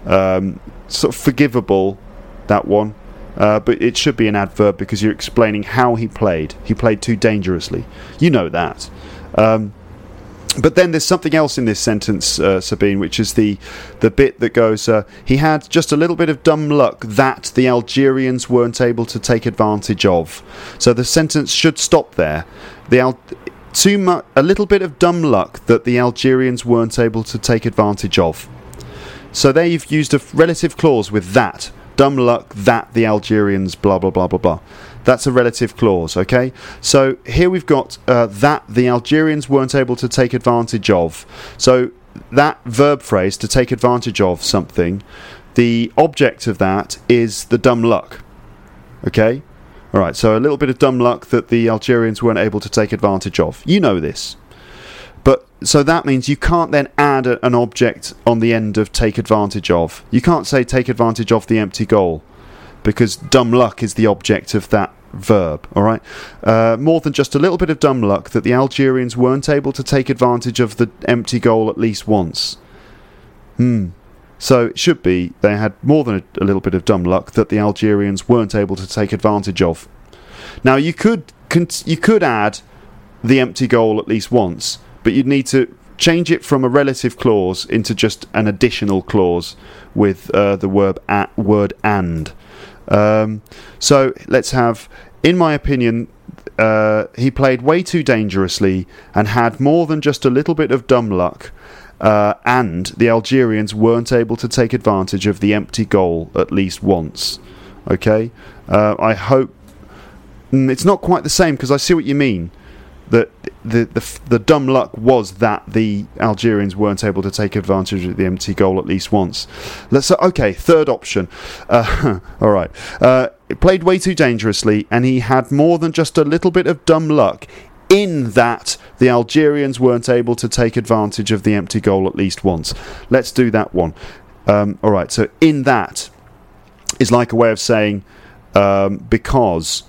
Um, sort of forgivable, that one. Uh, but it should be an adverb because you're explaining how he played. He played too dangerously. You know that. Um, but then there's something else in this sentence, uh, Sabine, which is the the bit that goes, uh, he had just a little bit of dumb luck that the Algerians weren't able to take advantage of. So the sentence should stop there. The Al- too mu- a little bit of dumb luck that the Algerians weren't able to take advantage of. So there you've used a relative clause with that. Dumb luck that the Algerians blah blah blah blah blah. That's a relative clause, okay? So here we've got uh, that the Algerians weren't able to take advantage of. So that verb phrase, to take advantage of something, the object of that is the dumb luck, okay? Alright, so a little bit of dumb luck that the Algerians weren't able to take advantage of. You know this. But so that means you can't then add a, an object on the end of take advantage of. You can't say take advantage of the empty goal, because dumb luck is the object of that verb. All right, uh, more than just a little bit of dumb luck that the Algerians weren't able to take advantage of the empty goal at least once. Hmm. So it should be they had more than a, a little bit of dumb luck that the Algerians weren't able to take advantage of. Now you could cont- you could add the empty goal at least once, but you'd need to change it from a relative clause into just an additional clause with uh, the word at, word and. Um, so let's have, in my opinion, uh, he played way too dangerously and had more than just a little bit of dumb luck, uh, and the Algerians weren't able to take advantage of the empty goal at least once. Okay? Uh, I hope... Mm, it's not quite the same, because I see what you mean. That the, the the dumb luck was that the Algerians weren't able to take advantage of the empty goal at least once. Let's okay. Third option. Uh, all right. Uh, it played way too dangerously, and he had more than just a little bit of dumb luck in that the Algerians weren't able to take advantage of the empty goal at least once. Let's do that one. Um, all right. So in that is like a way of saying um, because.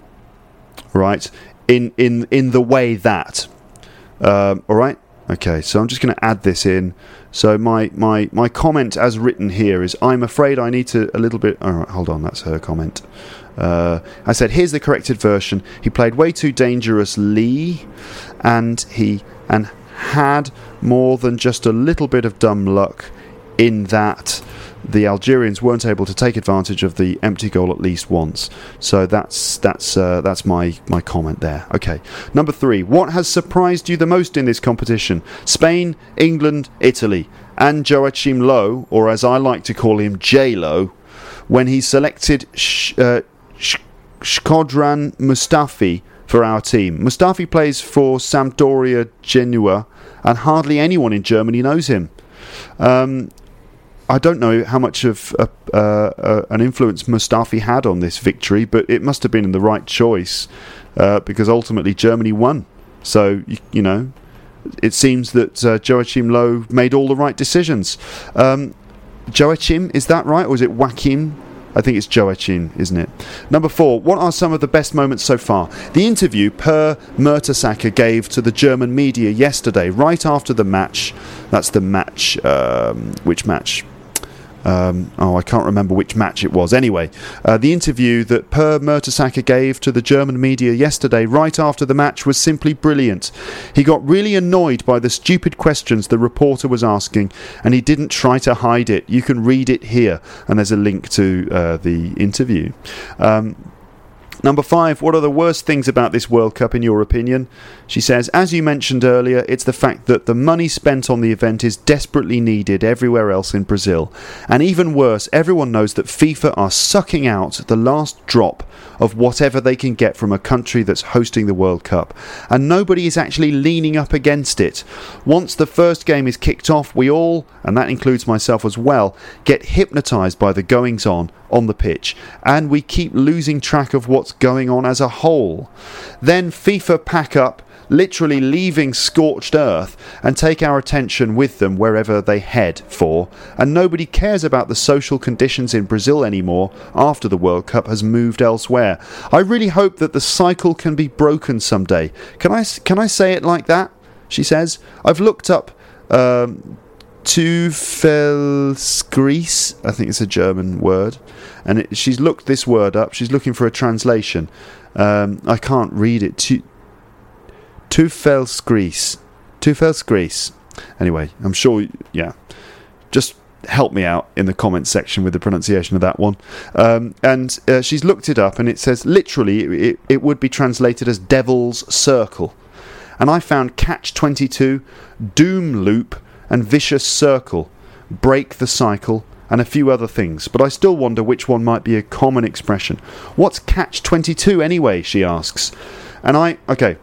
Right. In, in in the way that, um, all right, okay. So I'm just going to add this in. So my, my my comment as written here is, I'm afraid I need to a little bit. All right, hold on, that's her comment. Uh, I said, here's the corrected version. He played way too dangerously, and he and had more than just a little bit of dumb luck in that the Algerians weren't able to take advantage of the empty goal at least once. So that's that's uh, that's my, my comment there. Okay. Number three. What has surprised you the most in this competition? Spain, England, Italy. And Joachim Low, or as I like to call him, J-Lo, when he selected Sh- uh, Sh- Shkodran Mustafi for our team. Mustafi plays for Sampdoria Genoa, and hardly anyone in Germany knows him. Um... I don't know how much of uh, uh, an influence Mustafi had on this victory, but it must have been the right choice uh, because ultimately Germany won. So, you, you know, it seems that uh, Joachim Low made all the right decisions. Um, Joachim, is that right? Or is it Joachim? I think it's Joachim, isn't it? Number four, what are some of the best moments so far? The interview Per Mertesacker gave to the German media yesterday, right after the match. That's the match, um, which match? Um, oh, I can't remember which match it was. Anyway, uh, the interview that Per Mertesacker gave to the German media yesterday, right after the match, was simply brilliant. He got really annoyed by the stupid questions the reporter was asking, and he didn't try to hide it. You can read it here, and there's a link to uh, the interview. Um, Number five, what are the worst things about this World Cup in your opinion? She says, as you mentioned earlier, it's the fact that the money spent on the event is desperately needed everywhere else in Brazil. And even worse, everyone knows that FIFA are sucking out the last drop of whatever they can get from a country that's hosting the World Cup. And nobody is actually leaning up against it. Once the first game is kicked off, we all, and that includes myself as well, get hypnotised by the goings-on on the pitch, and we keep losing track of what's going on as a whole. Then FIFA pack up, literally leaving scorched earth, and take our attention with them wherever they head for, and nobody cares about the social conditions in Brazil anymore after the World Cup has moved elsewhere. I really hope that the cycle can be broken someday. Can I, can I say it like that? She says. I've looked up um, Teufelsgrieß, I think it's a German word, and it, she's looked this word up. She's looking for a translation. Um, I can't read it. Tu- Teufelsgrieß. Teufelsgrieß. Anyway, I'm sure, yeah. Just help me out in the comments section with the pronunciation of that one. Um, and uh, she's looked it up, and it says, literally, it, it would be translated as Devil's Circle. And I found Catch twenty-two, Doom Loop, and Vicious Circle, Break the Cycle, and a few other things, but I still wonder which one might be a common expression. What's Catch twenty-two anyway, she asks. And I, okay,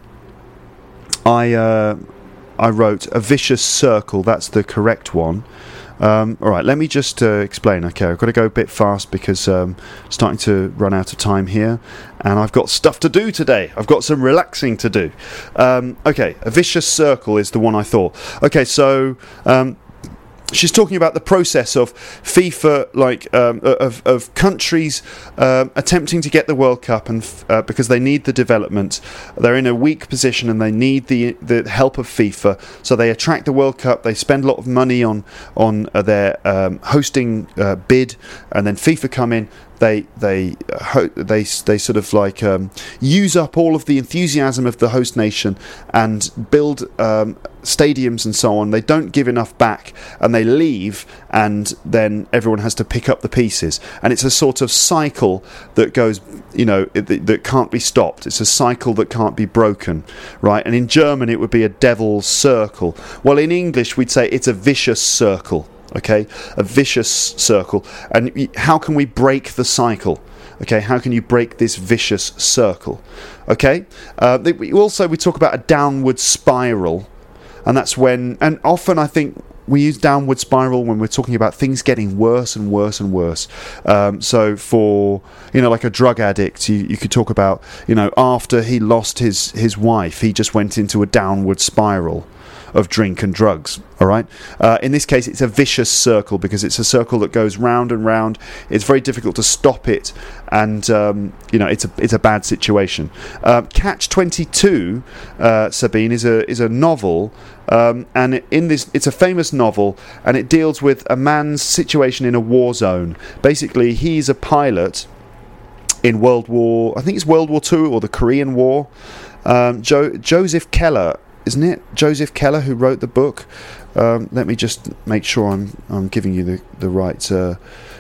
I uh, I wrote a Vicious Circle, that's the correct one. Um, alright, let me just uh, explain. Okay, I've got to go a bit fast because um, I'm starting to run out of time here, and I've got stuff to do today. I've got some relaxing to do. Um, okay, a Vicious Circle is the one I thought. Okay, so um, she's talking about the process of FIFA, like um, of of countries um, attempting to get the World Cup, and uh, because they need the development, they're in a weak position and they need the the help of FIFA. So they attract the World Cup. They spend a lot of money on on uh, their um, hosting uh, bid, and then FIFA come in. They they ho- they they sort of like um, use up all of the enthusiasm of the host nation and build um, stadiums and so on. They don't give enough back, and they leave, and then everyone has to pick up the pieces. And it's a sort of cycle that goes, you know, it, that can't be stopped. It's a cycle that can't be broken, right? And in German, it would be a devil's circle. Well, in English, we'd say it's a vicious circle. Okay, a vicious circle. And how can we break the cycle? Okay, how can you break this vicious circle? Okay, uh, we also we talk about a downward spiral, and that's when, and often I think we use downward spiral when we're talking about things getting worse and worse and worse. Um, so for, you know, like a drug addict, you, you could talk about, you know, after he lost his, his wife, he just went into a downward spiral of drink and drugs. All right. Uh, in this case, it's a vicious circle because it's a circle that goes round and round. It's very difficult to stop it, and um, you know it's a it's a bad situation. Uh, Catch twenty-two, uh, Sabine, is a is a novel, um, and in this it's a famous novel, and it deals with a man's situation in a war zone. Basically, he's a pilot in World War, I think it's World War Two or the Korean War. Um, jo- Joseph Keller. Isn't it Joseph Keller who wrote the book? Um, let me just make sure I'm I'm giving you the the right uh,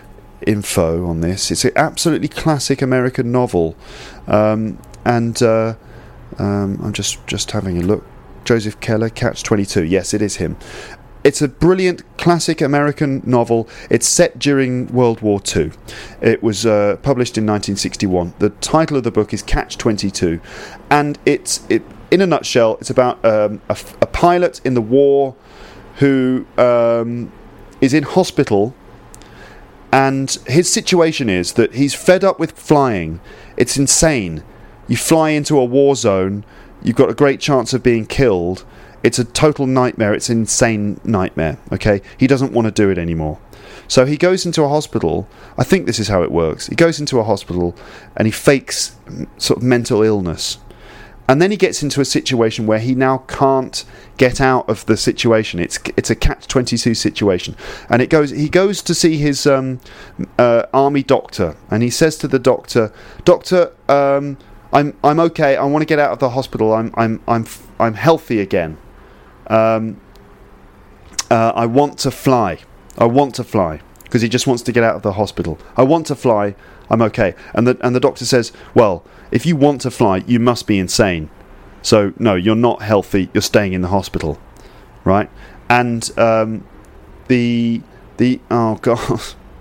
info on this. It's an absolutely classic American novel, um, and uh, um, I'm just just having a look. Joseph Keller, Catch twenty-two. Yes, it is him. It's a brilliant classic American novel. It's set during World War Two. It was uh, published in nineteen sixty-one. The title of the book is Catch twenty-two, and it's it. In a nutshell, it's about um, a, a pilot in the war who um, is in hospital, and his situation is that he's fed up with flying. It's insane. You fly into a war zone, you've got a great chance of being killed. it's a total nightmare. It's an insane nightmare. Okay, he doesn't want to do it anymore. So he goes into a hospital. I think this is how it works. He goes into a hospital and he fakes sort of mental illness. And then he gets into a situation where he now can't get out of the situation. It's it's a catch twenty-two situation. And it goes. He goes to see his um, uh, army doctor, and he says to the doctor, "Doctor, um, I'm I'm okay. I want to get out of the hospital. I'm I'm I'm I'm healthy again. Um, uh, I want to fly. I want to fly." Because he just wants to get out of the hospital. I want to fly. I'm okay. And the and the doctor says, well, if you want to fly, you must be insane. So no, you're not healthy. You're staying in the hospital, right? And um, the the oh god,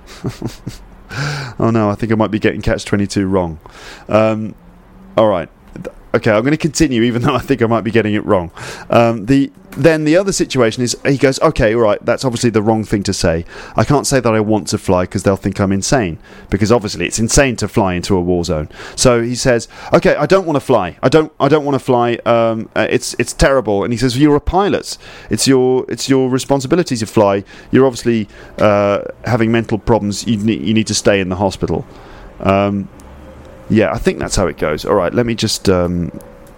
oh no, I think I might be getting catch twenty-two wrong. Um, all right. Okay, I'm going to continue, even though I think I might be getting it wrong. Um, the then the other situation is he goes, okay, all right, that's obviously the wrong thing to say. I can't say that I want to fly because they'll think I'm insane, because obviously it's insane to fly into a war zone. So he says, okay, I don't want to fly. I don't. I don't want to fly. Um, uh, it's it's terrible. And he says, you're a pilot. It's your it's your responsibility to fly. You're obviously uh, having mental problems. You need you need to stay in the hospital. Um, Yeah, I think that's how it goes. All right, let me just um,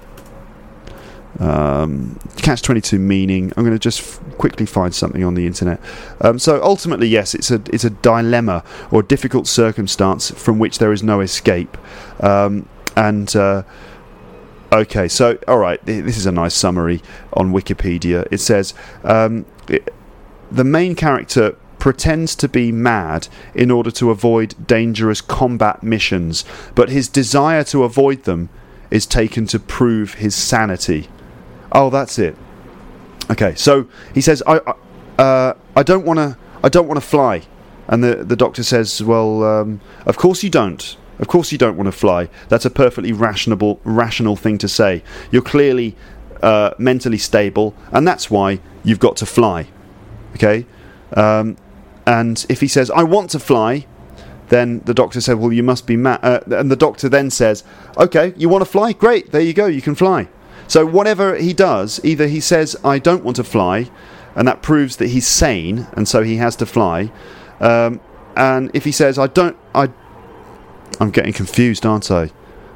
um, catch twenty-two meaning. I'm going to just f- quickly find something on the internet. Um, so ultimately, yes, it's a it's a dilemma or difficult circumstance from which there is no escape. Um, and uh, okay, so all right, this is a nice summary on Wikipedia. It says um, it, the main character pretends to be mad in order to avoid dangerous combat missions, but his desire to avoid them is taken to prove his sanity. Oh, that's it. Okay, so he says, "I, uh, I don't want to, I don't want to fly," and the the doctor says, "Well, um, of course you don't. Of course you don't want to fly. That's a perfectly rational, rational thing to say. You're clearly uh, mentally stable, and that's why you've got to fly." Okay. Um, And if he says, I want to fly, then the doctor said, well, you must be mad. Uh, and the doctor then says, okay, you want to fly? Great, there you go, you can fly. So whatever he does, either he says, I don't want to fly, and that proves that he's sane, and so he has to fly. Um, and if he says, I don't, I, I'm getting confused, aren't I?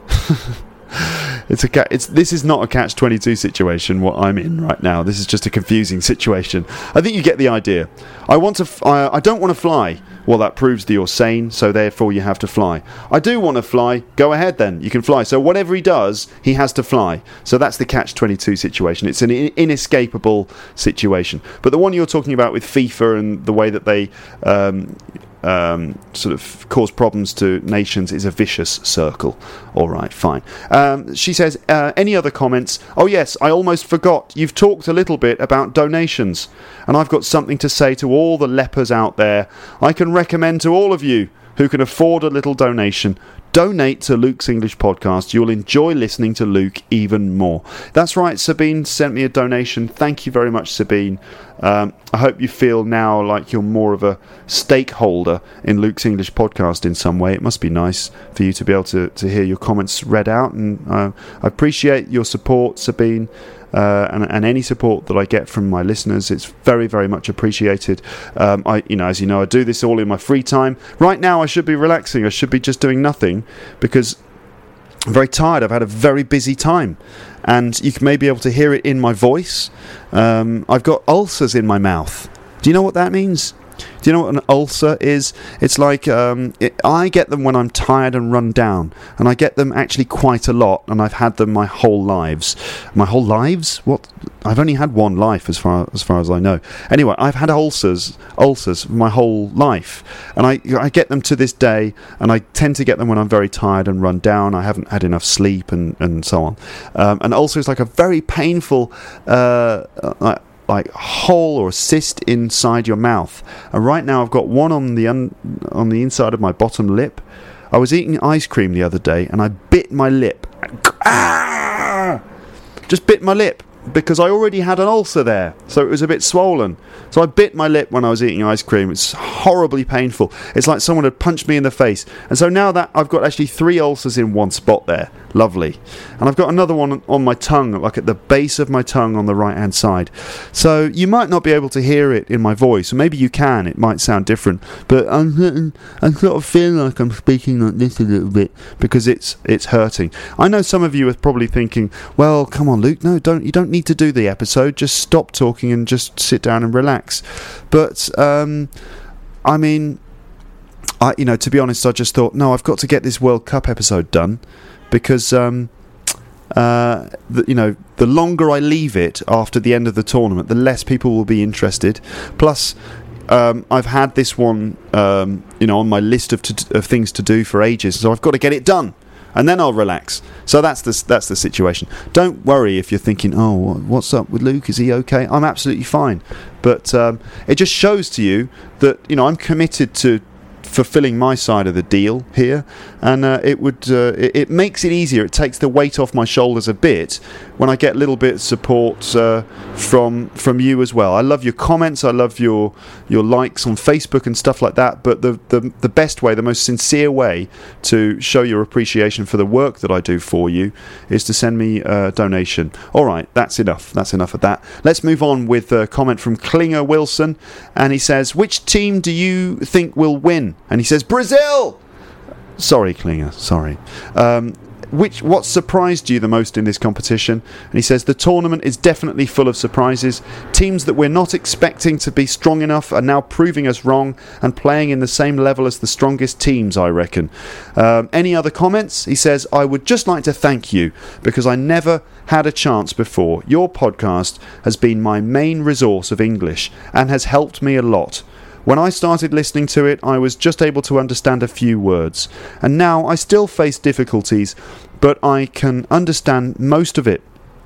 It's a ca- it's this is not a catch twenty-two situation what I'm in right now. This is just a confusing situation. I think you get the idea. I want to f- I, I don't want to fly. Well, that proves that you're sane, so therefore you have to fly. I do want to fly. Go ahead then. You can fly. So whatever he does, he has to fly. So that's the catch twenty-two situation. It's an in- inescapable situation. But the one you're talking about with FIFA and the way that they um, Um, sort of cause problems to nations is a vicious circle. All right, fine. Um, she says, uh, any other comments? Oh yes, I almost forgot. You've talked a little bit about donations, and I've got something to say to all the lepers out there. I can recommend to all of you who can afford a little donation, donate to Luke's English Podcast. You'll enjoy listening to Luke even more. That's right, Sabine sent me a donation. Thank you very much, Sabine. Um, I hope you feel now like you're more of a stakeholder in Luke's English Podcast in some way. It must be nice for you to be able to, to hear your comments read out, and uh, I appreciate your support, Sabine. Uh, and, and any support that I get from my listeners, it's very, very much appreciated. Um, I, you know, as you know, I do this all in my free time. Right now, I should be relaxing. I should be just doing nothing because I'm very tired. I've had a very busy time, and you may be able to hear it in my voice. Um, I've got ulcers in my mouth. Do you know what that means? Do you know what an ulcer is? It's like um, it, I get them when I'm tired and run down, and I get them actually quite a lot, and I've had them my whole lives. My whole lives? What? I've only had one life as far as far as I know. Anyway, I've had ulcers, ulcers my whole life, and I I get them to this day, and I tend to get them when I'm very tired and run down. I haven't had enough sleep, and and so on. Um, and ulcer is like a very painful. Uh, like, like hole or a cyst inside your mouth, and right now I've got one on the un- on the inside of my bottom lip. I was eating ice cream the other day and I bit my lip. Ah! Just bit my lip because I already had an ulcer there, so it was a bit swollen. So I bit my lip when I was eating ice cream. It's horribly painful. It's like someone had punched me in the face, and so now that I've got actually three ulcers in one spot there, Lovely. And I've got another one on my tongue, like at the base of my tongue on the right-hand side. So you might not be able to hear it in my voice, or maybe you can. It might sound different. But I'm, I'm sort of feeling like I'm speaking like this a little bit because it's it's hurting. I know some of you are probably thinking, well, come on, Luke, no, don't you don't need to do the episode. Just stop talking and just sit down and relax. But, um, I mean, I you know, to be honest, I just thought, no, I've got to get this World Cup episode done. Because, um, uh, the, you know, the longer I leave it after the end of the tournament, the less people will be interested. Plus, um, I've had this one, um, you know, on my list of, to, of things to do for ages, so I've got to get it done, and then I'll relax. So that's the that's the situation. Don't worry if you're thinking, oh, what's up with Luke? Is he okay? I'm absolutely fine. But um, it just shows to you that, you know, I'm committed to fulfilling my side of the deal here, and uh, it would uh, it, it makes it easier. It takes the weight off my shoulders a bit when I get a little bit of support uh, from from you as well. I love your comments, I love your your likes on Facebook and stuff like that, but the, the the best way, the most sincere way to show your appreciation for the work that I do for you is to send me a donation. Alright, that's enough that's enough of that. Let's move on with a comment from Klinger Wilson, and he says, which team do you think will win? And he says, Brazil! Sorry, Klinger, sorry. Um, which what surprised you the most in this competition? And he says, the tournament is definitely full of surprises. Teams that we're not expecting to be strong enough are now proving us wrong and playing in the same level as the strongest teams, I reckon. Um, any other comments? He says, I would just like to thank you because I never had a chance before. Your podcast has been my main resource of English and has helped me a lot. When I started listening to it, I was just able to understand a few words, and now I still face difficulties, but I can understand most of it,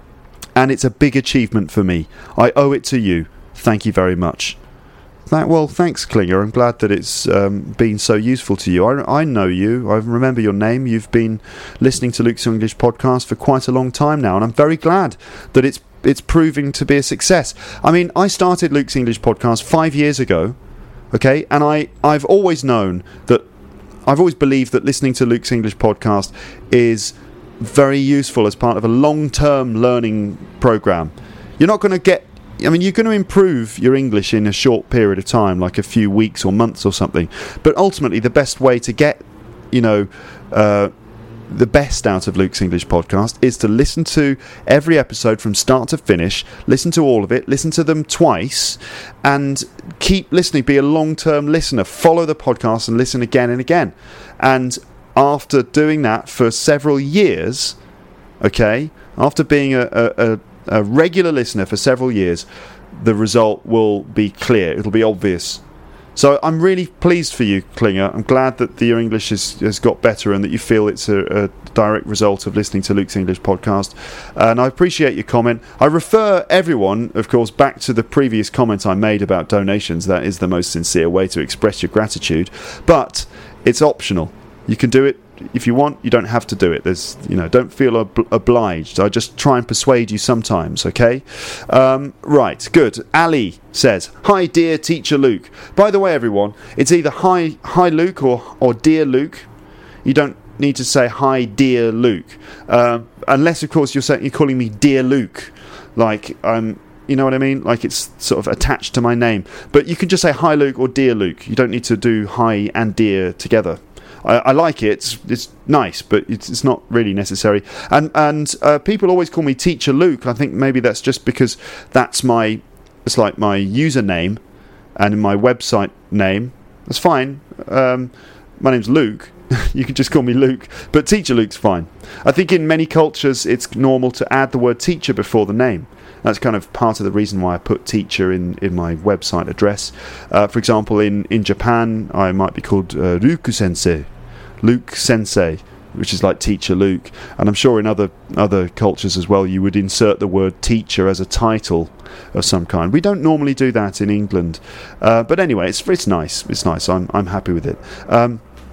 and it's a big achievement for me. I owe it to you. Thank you very much. That, well, thanks, Klinger. I'm glad that it's um, been so useful to you. I, I know you. I remember your name. You've been listening to Luke's English podcast for quite a long time now, and I'm very glad that it's it's proving to be a success. I mean, I started Luke's English podcast five years ago. Okay, and I, I've always known that, I've always believed that listening to Luke's English podcast is very useful as part of a long-term learning program. You're not going to get, I mean, you're going to improve your English in a short period of time, like a few weeks or months or something. But ultimately, the best way to get, you know, uh, the best out of Luke's English podcast is to listen to every episode from start to finish, listen to all of it, listen to them twice, and keep listening. Be a long-term listener. Follow the podcast and listen again and again. And after doing that for several years, okay, after being a, a, a regular listener for several years, the result will be clear. It'll be obvious. So I'm really pleased for you, Klinger. I'm glad that the, your English has, has got better and that you feel it's a, a direct result of listening to Luke's English podcast. And I appreciate your comment. I refer everyone, of course, back to the previous comment I made about donations. That is the most sincere way to express your gratitude. But it's optional. You can do it if you want. You don't have to do it. There's, you know, don't feel ob- obliged. I just try and persuade you sometimes, okay? Um, right, good. Ali says, hi, dear teacher Luke. By the way, everyone, it's either hi, hi Luke or, or dear Luke. You don't need to say hi, dear Luke. Uh, unless, of course, you're, saying, you're calling me dear Luke. Like, um, you know what I mean? Like it's sort of attached to my name. But you can just say hi, Luke, or dear Luke. You don't need to do hi and dear together. I, I like it. It's, it's nice, but it's, it's not really necessary. And and uh, people always call me Teacher Luke. I think maybe that's just because that's my, it's like my username, and in my website name. That's fine. Um, my name's Luke. You can just call me Luke, but Teacher Luke's fine. I think in many cultures it's normal to add the word teacher before the name. That's kind of part of the reason why I put teacher in, in my website address. Uh, for example, in, in Japan, I might be called uh, Ruku-sensei, Luke-sensei, which is like teacher Luke. And I'm sure in other other cultures as well, you would insert the word teacher as a title of some kind. We don't normally do that in England. Uh, but anyway, it's it's nice. It's nice. I'm I'm happy with it. Um,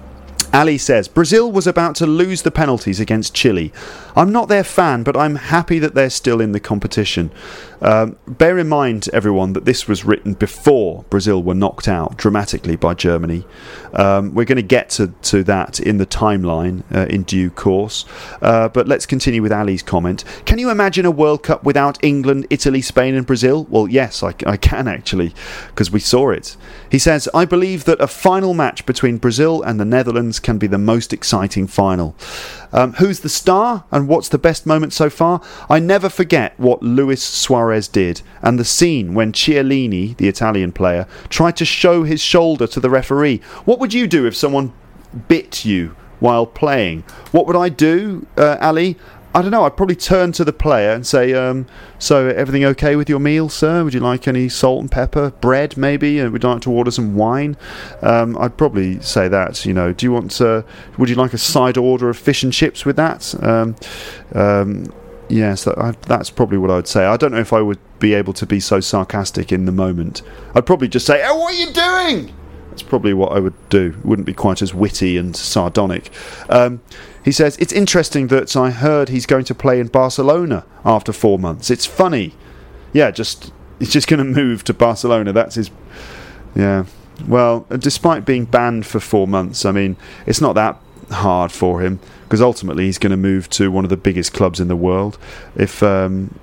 Ali says, Brazil was about to lose the penalties against Chile. I'm not their fan, but I'm happy that they're still in the competition. Um, bear in mind, everyone, that this was written before Brazil were knocked out dramatically by Germany. Um, we're going to get to, to that in the timeline uh, in due course. Uh, but let's continue with Ali's comment. Can you imagine a World Cup without England, Italy, Spain and Brazil? Well, yes, I, I can actually, because we saw it. He says, I believe that a final match between Brazil and the Netherlands can be the most exciting final. Um, who's the star and what's the best moment so far? I never forget what Luis Suarez did and the scene when Chiellini, the Italian player, tried to show his shoulder to the referee. What would you do if someone bit you while playing? What would I do, uh, Ali? I don't know, I'd probably turn to the player and say, um, so everything okay with your meal, sir? Would you like any salt and pepper? Bread, maybe? And would you like to order some wine? Um, I'd probably say that, you know. Do you want, uh, would you like a side order of fish and chips with that? Um, um, yes, that, I, that's probably what I would say. I don't know if I would be able to be so sarcastic in the moment. I'd probably just say, oh, what are you doing? That's probably what I would do. It wouldn't be quite as witty and sardonic. Um, he says, it's interesting that I heard he's going to play in Barcelona after four months. It's funny. Yeah, just he's just going to move to Barcelona. That's his... Yeah. Well, despite being banned for four months, I mean, it's not that hard for him, because ultimately he's going to move to one of the biggest clubs in the world. If um,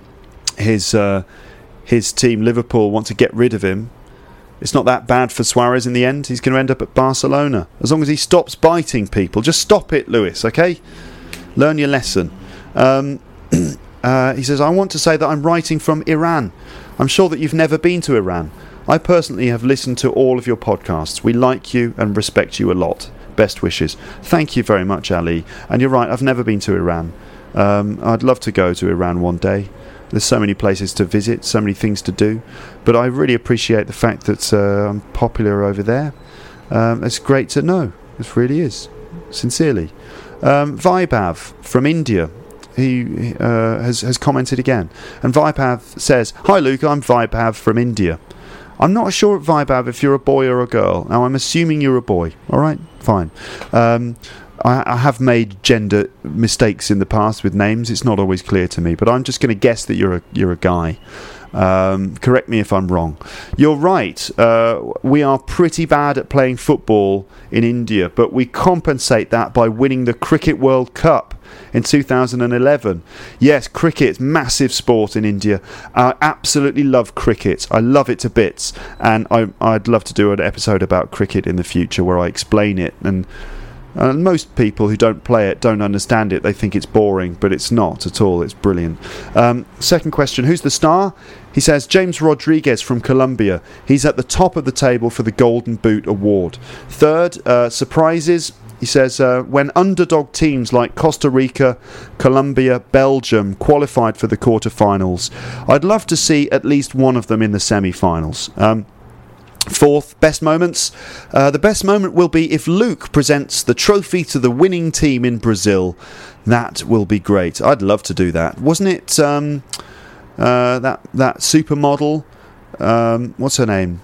his uh, his team, Liverpool, want to get rid of him, it's not that bad for Suarez in the end. He's going to end up at Barcelona. As long as he stops biting people. Just stop it, Lewis, okay? Learn your lesson. Um, uh, he says, I want to say that I'm writing from Iran. I'm sure that you've never been to Iran. I personally have listened to all of your podcasts. We like you and respect you a lot. Best wishes. Thank you very much, Ali. And you're right, I've never been to Iran. Um, I'd love to go to Iran one day. There's so many places to visit, so many things to do. But I really appreciate the fact that uh, I'm popular over there. Um, it's great to know. It really is. Sincerely. Um, Vaibhav from India. He uh, has, has commented again. And Vaibhav says, Hi Luke, I'm Vaibhav from India. I'm not sure, Vaibhav, if you're a boy or a girl. Now, I'm assuming you're a boy. All right? Fine. Um... I, I have made gender mistakes in the past with names. It's not always clear to me, but I'm just going to guess that you're a you're a guy. Um, correct me if I'm wrong. You're right. Uh, we are pretty bad at playing football in India, but we compensate that by winning the Cricket World Cup in two thousand eleven. Yes, cricket, massive sport in India. I absolutely love cricket. I love it to bits, and I, I'd love to do an episode about cricket in the future where I explain it. And And most people who don't play it don't understand it. They think it's boring, but it's not at all. It's brilliant. Um, second question, who's the star? He says, James Rodriguez from Colombia. He's at the top of the table for the Golden Boot Award. Third, uh, surprises. He says, uh, when underdog teams like Costa Rica, Colombia, Belgium qualified for the quarterfinals, I'd love to see at least one of them in the semi-finals. Um, Fourth, best moments. Uh, the best moment will be if Luke presents the trophy to the winning team in Brazil. That will be great. I'd love to do that. Wasn't it um, uh, that that supermodel? Um, what's her name?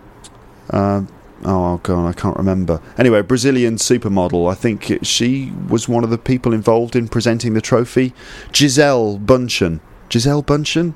Uh, oh God, I can't remember. Anyway, Brazilian supermodel. I think it, she was one of the people involved in presenting the trophy. Gisele Bündchen. Gisele Bündchen.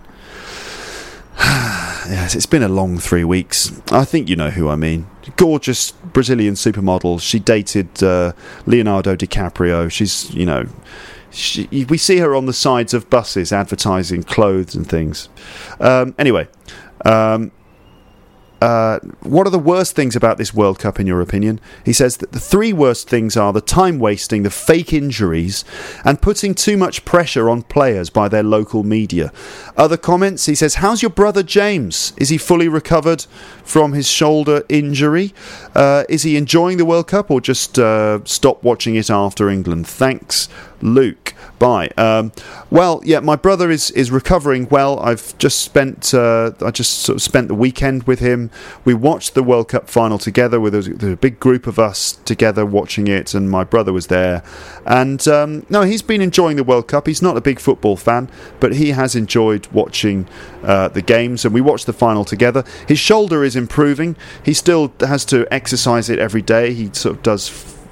Yes, it's been a long three weeks. I think you know who I mean. Gorgeous Brazilian supermodel. She dated uh, Leonardo DiCaprio. She's, you know, she, we see her on the sides of buses advertising clothes and things. Um, anyway, um, uh, what are the worst things about this World Cup in your opinion? He says that the three worst things are the time wasting, the fake injuries, and putting too much pressure on players by their local media. Other comments, he says, how's your brother James? Is he fully recovered from his shoulder injury? Uh, is he enjoying the World Cup or just uh, stop watching it after England? Thanks, Luke. Bye. Um, well, yeah, my brother is, is recovering well. I've just spent uh, I just sort of spent the weekend with him. We watched the World Cup final together. With a, a big group of us together watching it, and my brother was there. And um, no, he's been enjoying the World Cup. He's not a big football fan, but he has enjoyed watching uh, the games, and we watched the final together. His shoulder is improving. He still has to exercise it every day. He sort of does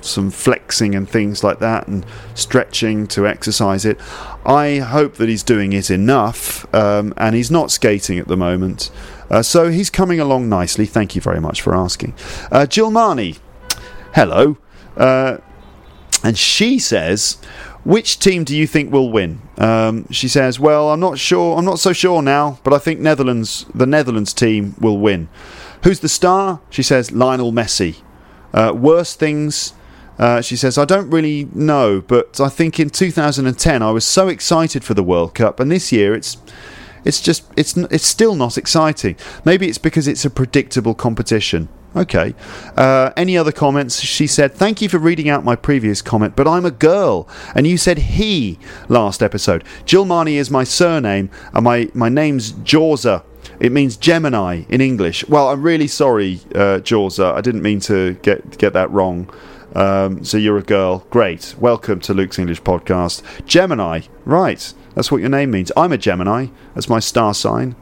some flexing and things like that and stretching to exercise it. I hope that he's doing it enough, um, and he's not skating at the moment. Uh, so he's coming along nicely. Thank you very much for asking. Uh, Jill Marnie, hello. Uh, and she says, which team do you think will win? Um, she says, well, I'm not sure. I'm not so sure now, but I think Netherlands, the Netherlands team will win. Who's the star? She says, Lionel Messi. Uh, worst things... Uh, she says, I don't really know, but I think in two thousand ten I was so excited for the World Cup, and this year it's it's just it's it's still not exciting. Maybe it's because it's a predictable competition. Okay. Uh, any other comments? She said, thank you for reading out my previous comment, but I'm a girl, and you said he last episode. Jill Marnie is my surname, and my, my name's Jorza. It means Gemini in English. Well, I'm really sorry, uh, Jorza. I didn't mean to get get that wrong. Um, so you're a girl. Great. Welcome to Luke's English podcast. Gemini. Right. That's what your name means. I'm a Gemini. That's my star sign.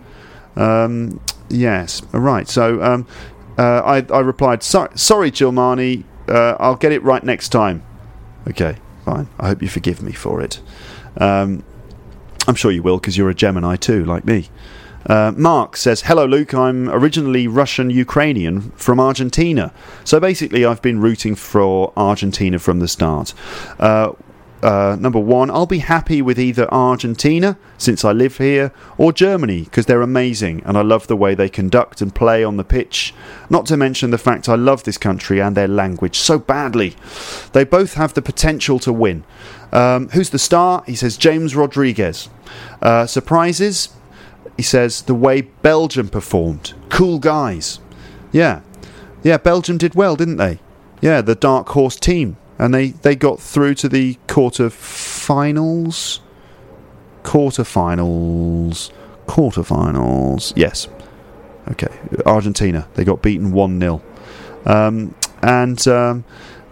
Um, yes. Right. So um, uh, I, I replied, so- sorry, Jill Marnie. Uh, I'll get it right next time. Okay. Fine. I hope you forgive me for it. Um, I'm sure you will, because you're a Gemini too, like me. Uh, Mark says, hello Luke, I'm originally Russian-Ukrainian from Argentina. So basically I've been rooting for Argentina from the start. Uh, uh, number one, I'll be happy with either Argentina, since I live here, or Germany, because they're amazing and I love the way they conduct and play on the pitch. Not to mention the fact I love this country and their language so badly. They both have the potential to win. Um, who's the star? He says James Rodriguez. Uh, surprises? He says, the way Belgium performed. Cool guys. Yeah. Yeah, Belgium did well, didn't they? Yeah, the dark horse team. And they, they got through to the quarter-finals? Quarter-finals. Quarter-finals. Yes. Okay. Argentina. They got beaten one nil. Um, and um,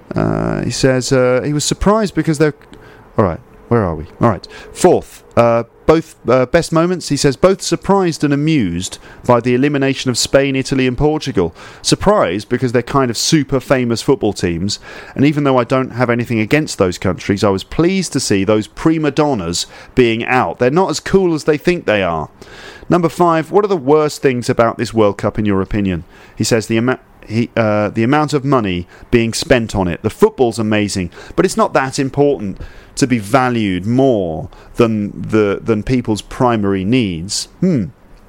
uh, he says uh, he was surprised because they're... All right. Where are we? All right. Fourth. Uh, both uh, best moments, he says, both surprised and amused by the elimination of Spain, Italy and Portugal. Surprised because they're kind of super famous football teams, and even though I don't have anything against those countries, I was pleased to see those prima donnas being out. They're not as cool as they think they are. Number five, what are the worst things about this World Cup in your opinion? He says the amount... He, uh, the amount of money being spent on it. The football's amazing, but it's not that important to be valued more than the than people's primary needs. Hmm.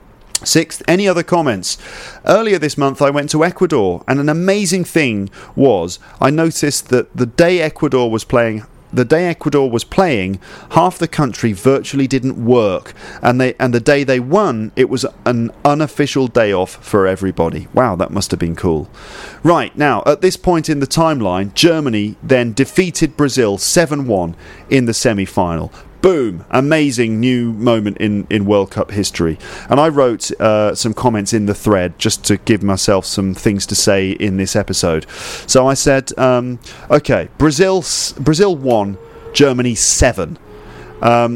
Sixth, any other comments? Earlier this month I went to Ecuador, and an amazing thing was I noticed that the day Ecuador was playing The day Ecuador was playing, half the country virtually didn't work, and they and the day they won, it was an unofficial day off for everybody. Wow, that must have been cool. Right, now, at this point in the timeline, Germany then defeated Brazil seven one in the semi-final. Boom! Amazing new moment in, in World Cup history. And I wrote uh, some comments in the thread just to give myself some things to say in this episode. So I said, um, okay, Brazil Brazil won, Germany seven. Um,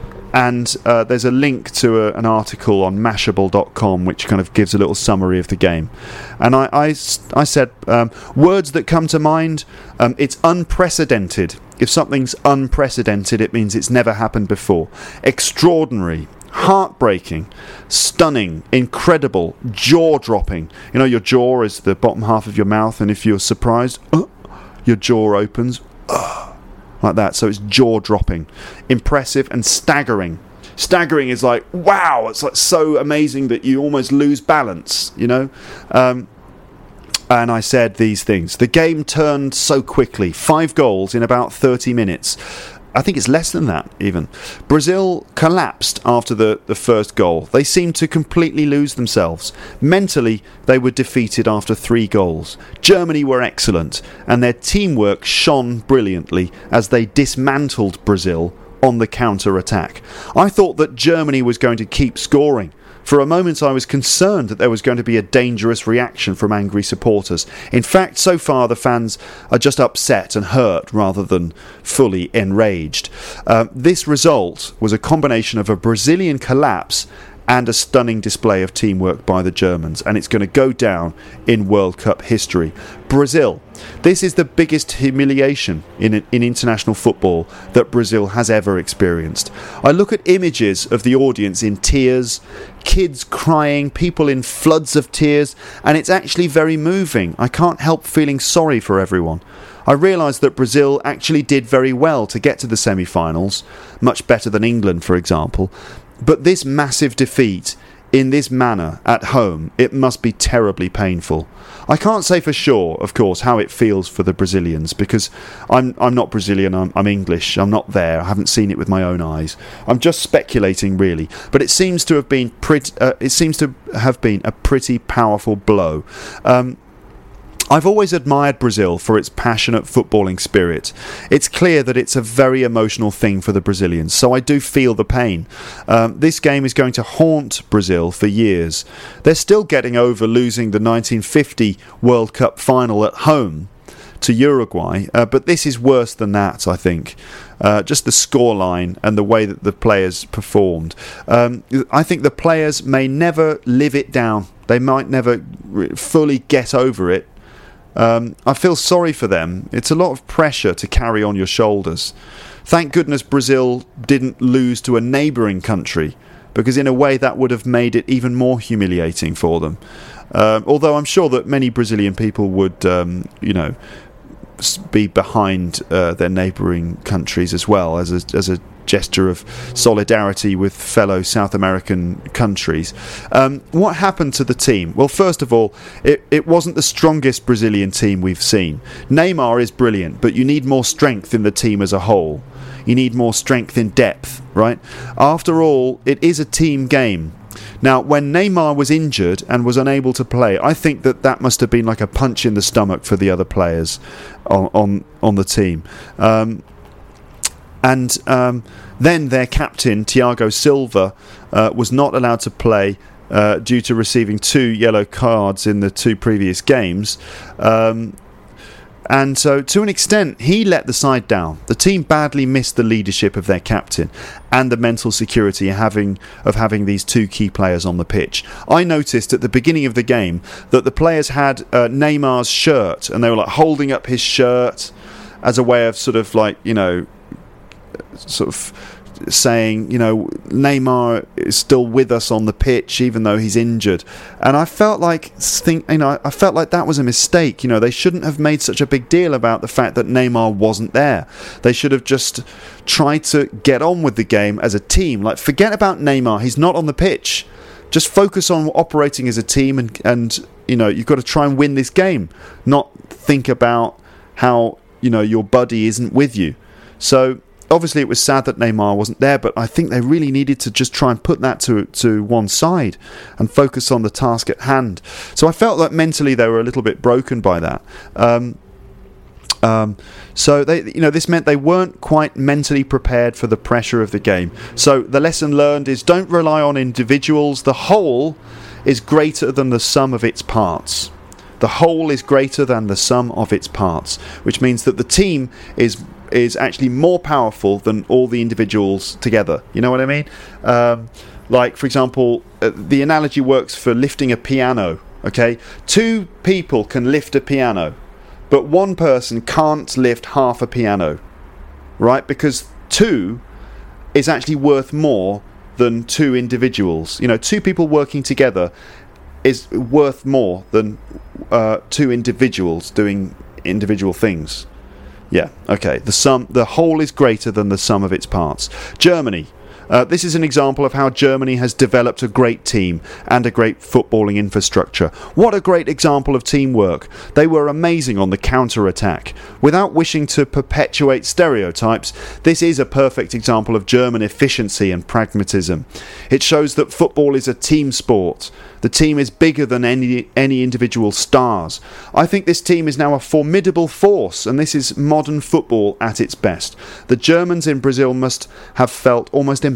and uh, there's a link to a, an article on Mashable dot com which kind of gives a little summary of the game. And I, I, I said, um, words that come to mind, um, it's unprecedented. If something's unprecedented, it means it's never happened before. Extraordinary, heartbreaking, stunning, incredible, jaw-dropping. You know, your jaw is the bottom half of your mouth, and if you're surprised, uh, your jaw opens, uh, like that. So it's jaw-dropping, impressive and staggering. Staggering is like, wow, it's like so amazing that you almost lose balance, you know? Um, and I said these things. The game turned so quickly. Five goals in about thirty minutes. I think it's less than that, even. Brazil collapsed after the, the first goal. They seemed to completely lose themselves. Mentally, they were defeated after three goals. Germany were excellent, and their teamwork shone brilliantly as they dismantled Brazil on the counter-attack. I thought that Germany was going to keep scoring. For a moment I was concerned that there was going to be a dangerous reaction from angry supporters. In fact, so far the fans are just upset and hurt rather than fully enraged. Uh, this result was a combination of a Brazilian collapse and a stunning display of teamwork by the Germans, and it's going to go down in World Cup history. Brazil. This is the biggest humiliation in, in international football that Brazil has ever experienced. I look at images of the audience in tears, kids crying, people in floods of tears, and it's actually very moving. I can't help feeling sorry for everyone. I realise that Brazil actually did very well to get to the semi-finals, much better than England, for example. But this massive defeat in this manner at home, it must be terribly painful. I can't say for sure, of course, how it feels for the Brazilians, because I'm I'm not Brazilian, I'm, I'm English, I'm not there, I haven't seen it with my own eyes. I'm just speculating, really. But it seems to have been pretty, uh, it seems to have been a pretty powerful blow. Um, I've always admired Brazil for its passionate footballing spirit. It's clear that it's a very emotional thing for the Brazilians, so I do feel the pain. Um, this game is going to haunt Brazil for years. They're still getting over losing the nineteen fifty World Cup final at home to Uruguay, uh, but this is worse than that, I think. Uh, just the scoreline and the way that the players performed. Um, I think the players may never live it down. They might never fully get over it. Um, I feel sorry for them. It's a lot of pressure to carry on your shoulders. Thank goodness Brazil didn't lose to a neighbouring country, because in a way that would have made it even more humiliating for them. Um, although I'm sure that many Brazilian people would, um, you know, be behind uh, their neighbouring countries as well, as a, as a gesture of solidarity with fellow South American countries. Um, what happened to the team? Well, first of all, it, it wasn't the strongest Brazilian team we've seen. Neymar is brilliant, but you need more strength in the team as a whole. You need more strength in depth, right? After all, it is a team game. Now, when Neymar was injured and was unable to play, I think that that must have been like a punch in the stomach for the other players on on, on the team. Um, and um, then their captain, Thiago Silva, uh, was not allowed to play uh, due to receiving two yellow cards in the two previous games. Um, And so, to an extent, he let the side down. The team badly missed the leadership of their captain and the mental security of having, of having these two key players on the pitch. I noticed at the beginning of the game that the players had uh, Neymar's shirt, and they were like holding up his shirt as a way of sort of like, you know, sort of saying, you know, Neymar is still with us on the pitch even though he's injured. And I felt like think you know I felt like that was a mistake. You know, they shouldn't have made such a big deal about the fact that Neymar wasn't there. They should have just tried to get on with the game as a team. Like, forget about Neymar, he's not on the pitch. Just focus on operating as a team, and and you know, you've got to try and win this game, not think about how, you know, your buddy isn't with you. So obviously, it was sad that Neymar wasn't there, but I think they really needed to just try and put that to to one side and focus on the task at hand. So I felt like mentally they were a little bit broken by that. Um, um, so they, you know, this meant they weren't quite mentally prepared for the pressure of the game. So the lesson learned is, don't rely on individuals. The whole is greater than the sum of its parts. The whole is greater than the sum of its parts, which means that the team is is actually more powerful than all the individuals together. You know what I mean? Um, like, for example, uh, the analogy works for lifting a piano, okay? Two people can lift a piano, but one person can't lift half a piano, right? Because two is actually worth more than two individuals. You know, two people working together is worth more than uh, two individuals doing individual things. Yeah, okay. The sum, the whole is greater than the sum of its parts. Germany. Uh, this is an example of how Germany has developed a great team and a great footballing infrastructure. What a great example of teamwork. They were amazing on the counter-attack. Without wishing to perpetuate stereotypes, this is a perfect example of German efficiency and pragmatism. It shows that football is a team sport. The team is bigger than any any individual stars. I think this team is now a formidable force, and this is modern football at its best. The Germans in Brazil must have felt almost empowered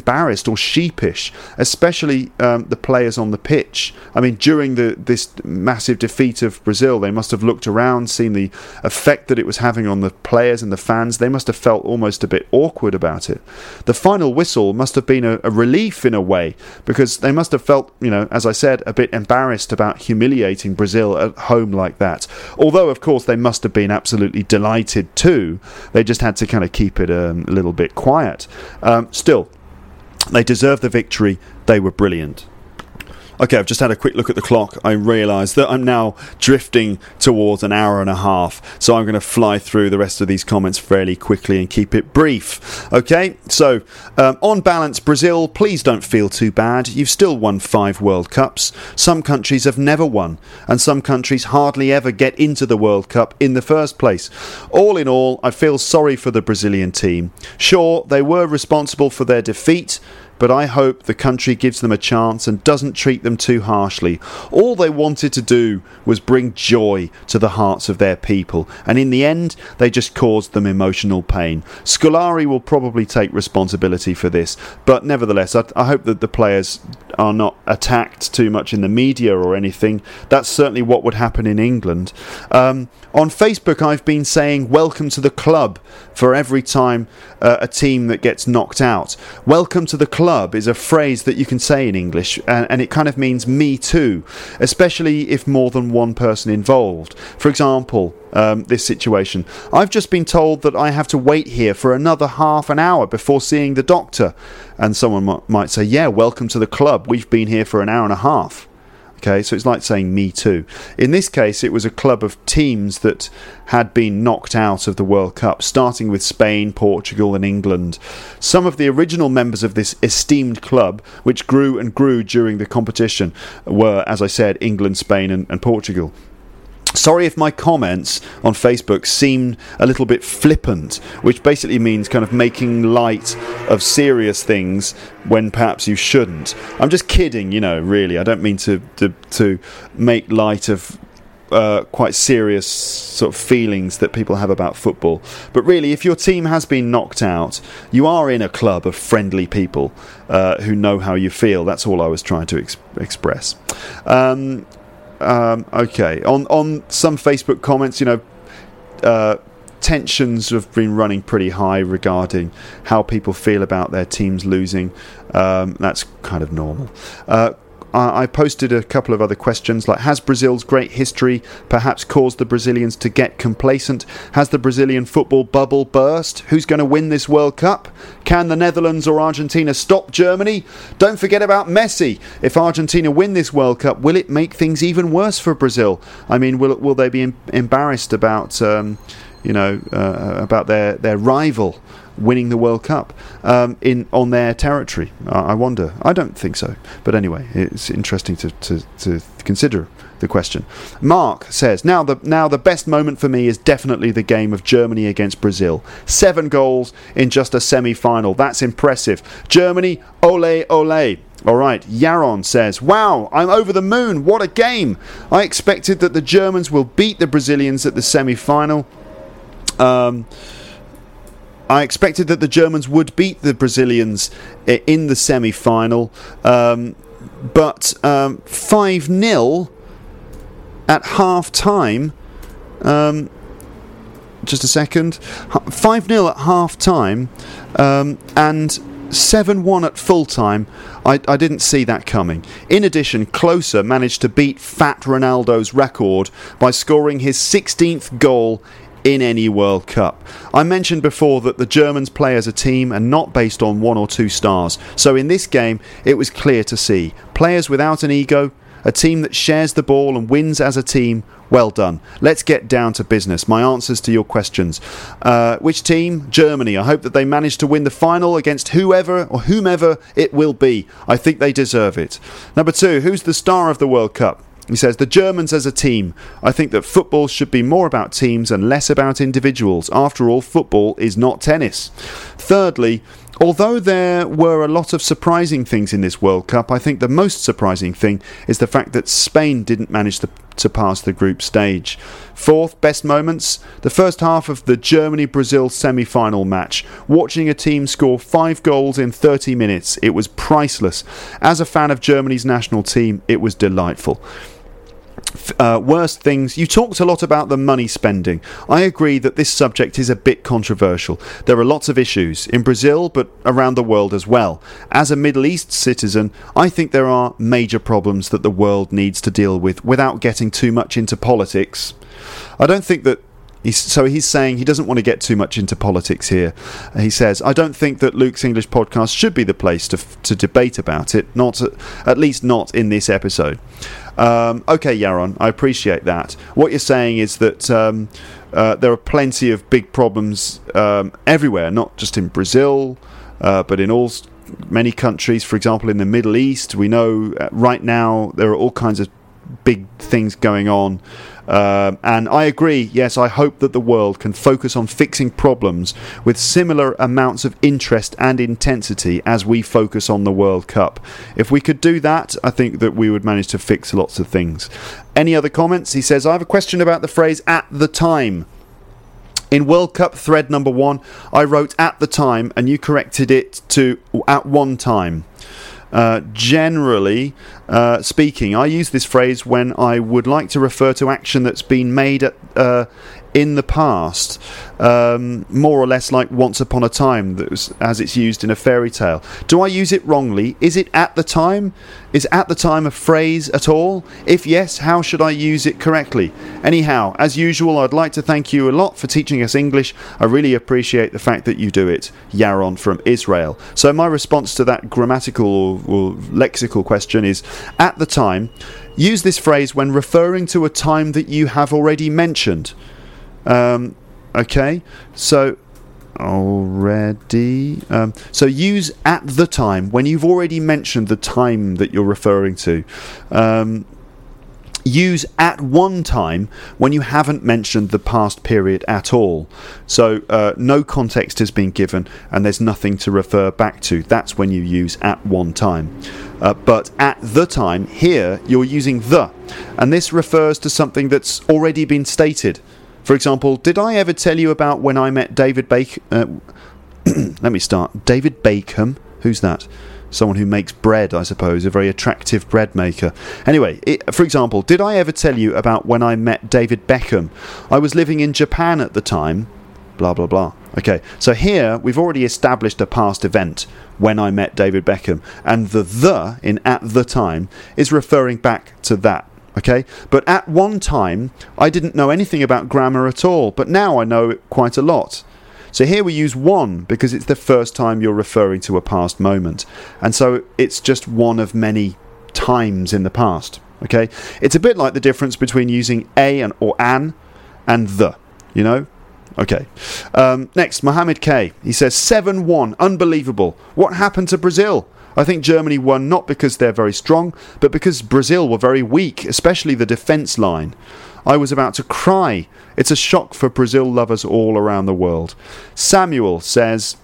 embarrassed or sheepish, especially um, the players on the pitch. I mean, during the this massive defeat of Brazil, they must have looked around, seen the effect that it was having on the players and the fans. They must have felt almost a bit awkward about it. The final whistle must have been a, a relief in a way, because they must have felt, you know, as I said, a bit embarrassed about humiliating Brazil at home like that. Although, of course, they must have been absolutely delighted too. They just had to kind of keep it um, a little bit quiet. Um, still, they deserved the victory. They were brilliant. Okay, I've just had a quick look at the clock. I realise that I'm now drifting towards an hour and a half, so I'm going to fly through the rest of these comments fairly quickly and keep it brief. Okay, so um, on balance, Brazil, please don't feel too bad. You've still won five World Cups. Some countries have never won, and some countries hardly ever get into the World Cup in the first place. All in all, I feel sorry for the Brazilian team. Sure, they were responsible for their defeat, but I hope the country gives them a chance and doesn't treat them too harshly. All they wanted to do was bring joy to the hearts of their people, and in the end, they just caused them emotional pain. Scolari will probably take responsibility for this, but nevertheless, I, I hope that the players are not attacked too much in the media or anything. That's certainly what would happen in England. Um, on Facebook, I've been saying welcome to the club for every time uh, a team that gets knocked out. Welcome to the club is a phrase that you can say in English, and, and it kind of means me too, especially if more than one person involved. For example, um, this situation. I've just been told that I have to wait here for another half an hour before seeing the doctor. And someone m- might say, yeah, welcome to the club. We've been here for an hour and a half. Okay, so it's like saying me too. In this case, it was a club of teams that had been knocked out of the World Cup, starting with Spain, Portugal and England. Some of the original members of this esteemed club, which grew and grew during the competition, were, as I said, England, Spain and, and Portugal. Sorry if my comments on Facebook seem a little bit flippant, which basically means kind of making light of serious things when perhaps you shouldn't. I'm just kidding, you know, really. I don't mean to to, to make light of uh, quite serious sort of feelings that people have about football. But really, if your team has been knocked out, you are in a club of friendly people uh, who know how you feel. That's all I was trying to ex- express. Um... Um, okay, on on some Facebook comments, you know, uh, tensions have been running pretty high regarding how people feel about their teams losing. Um, that's kind of normal. Uh, I, I posted a couple of other questions, like, has Brazil's great history perhaps caused the Brazilians to get complacent? Has the Brazilian football bubble burst? Who's going to win this World Cup? Can the Netherlands or Argentina stop Germany? Don't forget about Messi. If Argentina win this World Cup, will it make things even worse for Brazil? I mean, will will they be em- embarrassed about, um, you know, uh, about their, their rival winning the World Cup um, in on their territory? I, I wonder. I don't think so. But anyway, it's interesting to, to, to consider the question. Mark says, now the now the best moment for me is definitely the game of Germany against Brazil. Seven goals in just a semi-final. That's impressive. Germany, ole, ole. All right, Yaron says, wow, I'm over the moon. What a game. I expected that the Germans will beat the Brazilians at the semi-final. Um... I expected that the Germans would beat the Brazilians in the semi-final, um, but um, five nil at half-time, um, just a second, five nil at half-time, um, and seven one at full-time. I, I didn't see that coming. In addition, Klose managed to beat Fat Ronaldo's record by scoring his sixteenth goal in any World Cup. I mentioned before that the Germans play as a team and not based on one or two stars. So in this game, it was clear to see. Players without an ego, a team that shares the ball and wins as a team. Well done. Let's get down to business. My answers to your questions. Uh, which team? Germany. I hope that they manage to win the final against whoever or whomever it will be. I think they deserve it. Number two, who's the star of the World Cup? He says, the Germans as a team. I think that football should be more about teams and less about individuals. After all, football is not tennis. Thirdly, although there were a lot of surprising things in this World Cup, I think the most surprising thing is the fact that Spain didn't manage to, to pass the group stage. Fourth, best moments, the first half of the Germany-Brazil semi-final match. Watching a team score five goals in thirty minutes, it was priceless. As a fan of Germany's national team, it was delightful. Uh, worst things, you talked a lot about the money spending. I agree that this subject is a bit controversial. There are lots of issues in Brazil, but around the world as well. As a Middle East citizen, I think there are major problems that the world needs to deal with without getting too much into politics. I don't think that He's, so he's saying he doesn't want to get too much into politics here. He says, I don't think that Luke's English podcast should be the place to to debate about it, not at least not in this episode. Um, okay, Yaron, I appreciate that. What you're saying is that um, uh, there are plenty of big problems um, everywhere, not just in Brazil, uh, but in all many countries. For example, in the Middle East, we know uh, right now there are all kinds of big things going on. Uh, and I agree, yes, I hope that the world can focus on fixing problems with similar amounts of interest and intensity as we focus on the World Cup. If we could do that, I think that we would manage to fix lots of things. Any other comments? He says, I have a question about the phrase at the time. In World Cup thread number one, I wrote at the time and you corrected it to at one time. Uh, generally uh, speaking, I use this phrase when I would like to refer to action that's been made at, uh, in the past, um, more or less like once upon a time, that was, as it's used in a fairy tale. Do I use it wrongly? Is it at the time? Is at the time a phrase at all? If yes, how should I use it correctly? Anyhow, as usual, I'd like to thank you a lot for teaching us English. I really appreciate the fact that you do it. Yaron from Israel. So my response to that grammatical or, or lexical question is, at the time, use this phrase when referring to a time that you have already mentioned. Um, okay, so already um, so use at the time when you've already mentioned the time that you're referring to. Um, use at one time when you haven't mentioned the past period at all. So uh, no context has been given and there's nothing to refer back to. That's when you use at one time. Uh, but at the time, here you're using the, and this refers to something that's already been stated. For example, did I ever tell you about when I met David Bake... Uh, let me start. David Bakeham? Who's that? Someone who makes bread, I suppose. A very attractive bread maker. Anyway, it, for example, did I ever tell you about when I met David Beckham? I was living in Japan at the time. Blah, blah, blah. Okay, so here we've already established a past event, when I met David Beckham. And the the in at the time is referring back to that. Okay, but at one time, I didn't know anything about grammar at all, but now I know it quite a lot. So here we use one because it's the first time you're referring to a past moment. And so it's just one of many times in the past. Okay, it's a bit like the difference between using a and or an and the, you know? Okay. Um, next, Mohammed K. He says, seven one, unbelievable. What happened to Brazil? I think Germany won not because they're very strong, but because Brazil were very weak, especially the defence line. I was about to cry. It's a shock for Brazil lovers all around the world. Samuel says,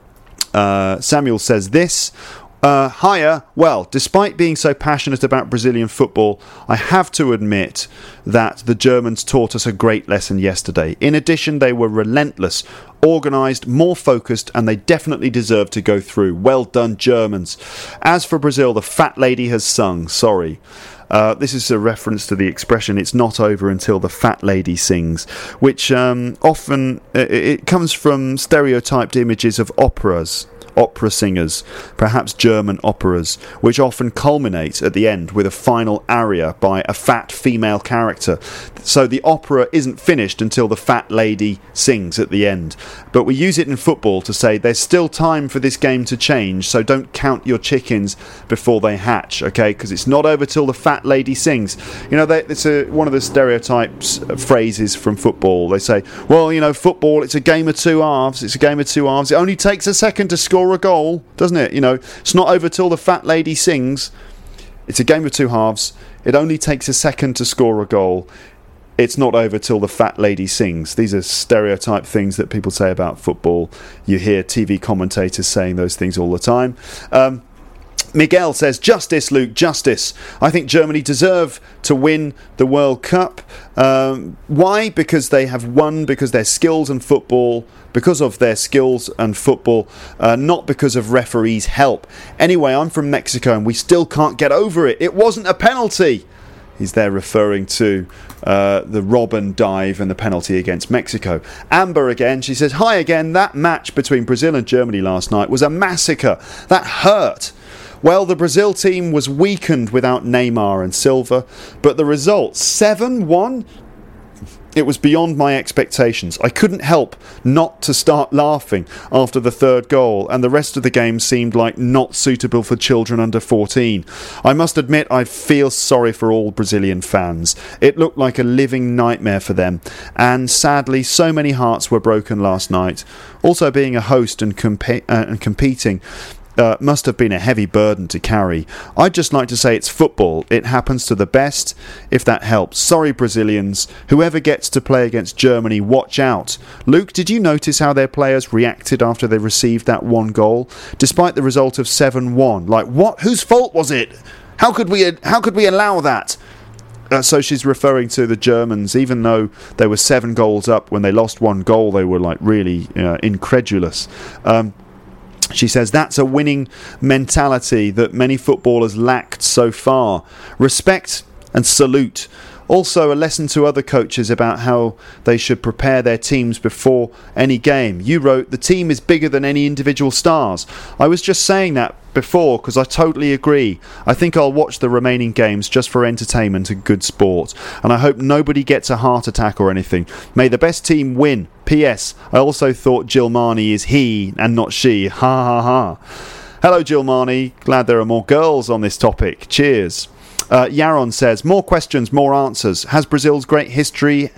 uh, Samuel says this, uh, Hiya, well, despite being so passionate about Brazilian football, I have to admit that the Germans taught us a great lesson yesterday. In addition, they were relentless, organised, more focused, and they definitely deserve to go through. Well done, Germans. As for Brazil, the fat lady has sung. Sorry. Uh, this is a reference to the expression, it's not over until the fat lady sings, which um, often, it, it comes from stereotyped images of operas. Opera singers, perhaps German operas, which often culminate at the end with a final aria by a fat female character. So the opera isn't finished until the fat lady sings at the end. But we use it in football to say there's still time for this game to change, so don't count your chickens before they hatch, okay? Because it's not over till the fat lady sings. You know, they, it's a, one of the stereotypes uh, phrases from football. They say, well, you know, football, it's a game of two halves. It's a game of two halves. It only takes a second to score a goal, doesn't it? You know, it's not over till the fat lady sings. It's a game of two halves. It only takes a second to score a goal. it's not over till the fat lady sings. These are stereotype things that people say about football. You hear T V commentators saying those things all the time. Um, Miguel says, justice, Luke, justice. I think Germany deserve to win the World Cup. Um, why? Because they have won, because their skills and football, because of their skills and football, uh, not because of referees' help. Anyway, I'm from Mexico and we still can't get over it. It wasn't a penalty. He's there referring to uh, the Robben dive and the penalty against Mexico. Amber again, she says, hi again, that match between Brazil and Germany last night was a massacre. That hurt. Well, the Brazil team was weakened without Neymar and Silva, but the result, seven one, it was beyond my expectations. I couldn't help not to start laughing after the third goal, and the rest of the game seemed like not suitable for children under fourteen. I must admit I feel sorry for all Brazilian fans. It looked like a living nightmare for them, and sadly so many hearts were broken last night. Also, being a host and, comp- uh, and competing Uh, must have been a heavy burden to carry. I'd just like to say it's football. It happens to the best, if that helps. Sorry, Brazilians. Whoever gets to play against Germany, watch out. Luke, did you notice how their players reacted after they received that one goal? Despite the result of seven one. Like, what? Whose fault was it? How could we, how could we allow that? Uh, so she's referring to the Germans. Even though they were seven goals up, when they lost one goal, they were like really uh, incredulous. Um... She says that's a winning mentality that many footballers lacked so far. Respect and salute. Also a lesson to other coaches about how they should prepare their teams before any game. You wrote, the team is bigger than any individual stars. I was just saying that before because I totally agree. I think I'll watch the remaining games just for entertainment and good sport. And I hope nobody gets a heart attack or anything. May the best team win. P S. I also thought Gilmani is he and not she. Ha ha ha. Hello Gilmani. Glad there are more girls on this topic. Cheers. Uh, Yaron says, more questions, more answers. Has Brazil's great history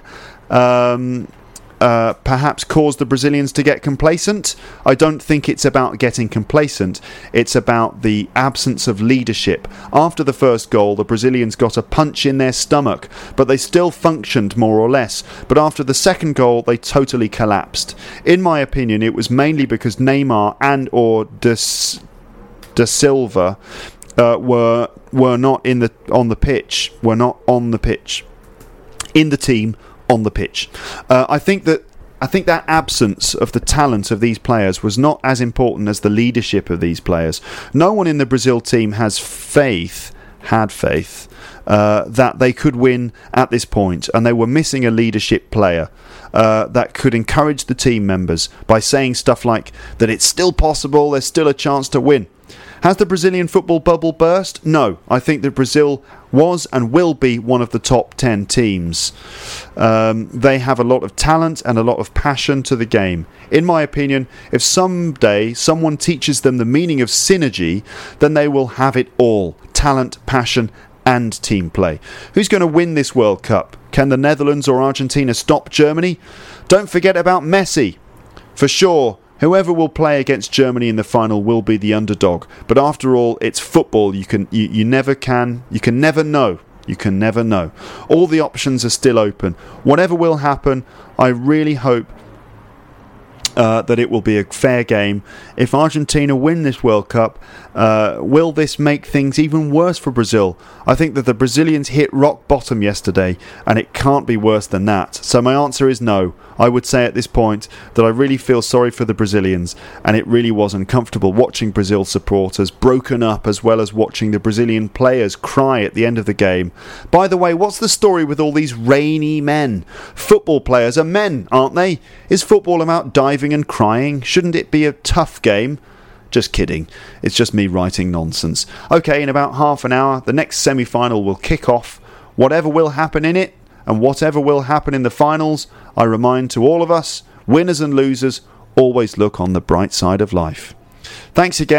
um, uh, perhaps caused the Brazilians to get complacent? I don't think it's about getting complacent. It's about the absence of leadership. After the first goal, the Brazilians got a punch in their stomach, but they still functioned more or less. But after the second goal, they totally collapsed. In my opinion, it was mainly because Neymar and or De, De Silva Uh, were were not in the on the pitch. Were not on the pitch. In the team, on the pitch. Uh, I think that I think that absence of the talent of these players was not as important as the leadership of these players. No one in the Brazil team has faith, had faith, uh, that they could win at this point, and they were missing a leadership player uh, that could encourage the team members by saying stuff like that it's still possible, there's still a chance to win. Has the Brazilian football bubble burst? No. I think that Brazil was and will be one of the top ten teams. Um, they have a lot of talent and a lot of passion to the game. In my opinion, if someday someone teaches them the meaning of synergy, then they will have it all. Talent, passion and team play. Who's going to win this World Cup? Can the Netherlands or Argentina stop Germany? Don't forget about Messi. For sure, whoever will play against Germany in the final will be the underdog. But after all, it's football. You can, you, you never can, you can never know. You can never know. All the options are still open. Whatever will happen, I really hope uh, that it will be a fair game. If Argentina win this World Cup, uh, will this make things even worse for Brazil? I think that the Brazilians hit rock bottom yesterday, and it can't be worse than that. So my answer is no. I would say at this point that I really feel sorry for the Brazilians, and it really was uncomfortable watching Brazil supporters broken up, as well as watching the Brazilian players cry at the end of the game. By the way, what's the story with all these rainy men? Football players are men, aren't they? Is football about diving and crying? Shouldn't it be a tough game? Just kidding. It's just me writing nonsense. Okay, in about half an hour, the next semi-final will kick off. Whatever will happen in it, and whatever will happen in the finals, I remind to all of us, winners and losers, always look on the bright side of life. Thanks again,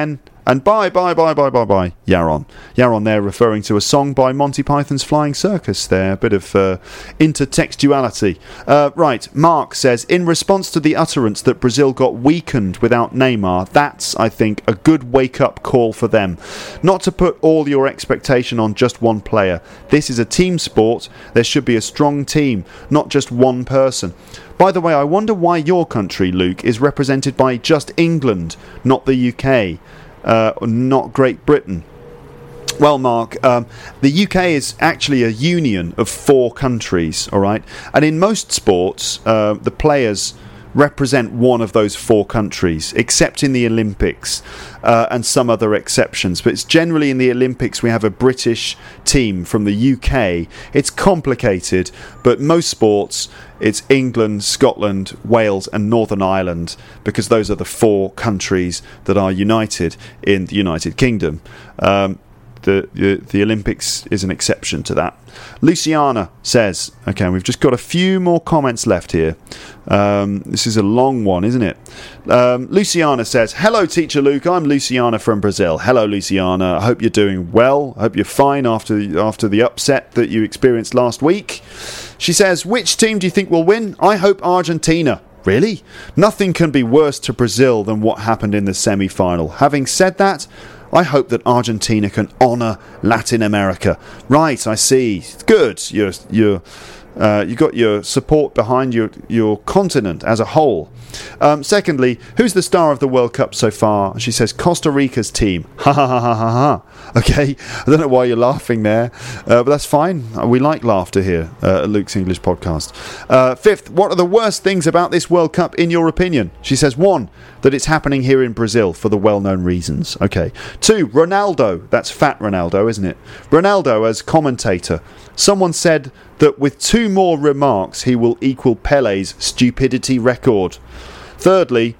And bye, bye, bye, bye, bye, bye, Yaron. Yaron there referring to a song by Monty Python's Flying Circus there. A bit of uh, intertextuality. Uh, right, Mark says, in response to the utterance that Brazil got weakened without Neymar, that's, I think, a good wake-up call for them. Not to put all your expectation on just one player. This is a team sport. There should be a strong team, not just one person. By the way, I wonder why your country, Luke, is represented by just England, not the U K. Uh, not Great Britain. Well, Mark, um, the U K is actually a union of four countries, all right? And in most sports, uh, the players represent one of those four countries, except in the Olympics uh, and some other exceptions. But it's generally in the Olympics we have a British team from the U K. It's complicated, but most sports it's England, Scotland, Wales and Northern Ireland, because those are the four countries that are united in the United Kingdom. Um, The, the the Olympics is an exception to that. Luciana says, okay, we've just got a few more comments left here. Um, this is a long one, isn't it? Um, Luciana says, hello, Teacher Luke. I'm Luciana from Brazil. Hello, Luciana. I hope you're doing well. I hope you're fine after, after the upset that you experienced last week. She says, which team do you think will win? I hope Argentina. Really? Nothing can be worse to Brazil than what happened in the semi-final. Having said that, I hope that Argentina can honour Latin America. Right, I see. Good. You're, you're, uh, you got your support behind your, your continent as a whole. Um, secondly, who's the star of the World Cup so far? She says, Costa Rica's team. Ha ha ha ha ha ha. Okay, I don't know why you're laughing there, uh, but that's fine. We like laughter here uh, at Luke's English podcast. Uh, fifth, what are the worst things about this World Cup in your opinion? She says, one, that it's happening here in Brazil for the well-known reasons. Okay. Two, Ronaldo. That's fat Ronaldo, isn't it? Ronaldo as commentator. Someone said that with two more remarks he will equal Pele's stupidity record. Thirdly,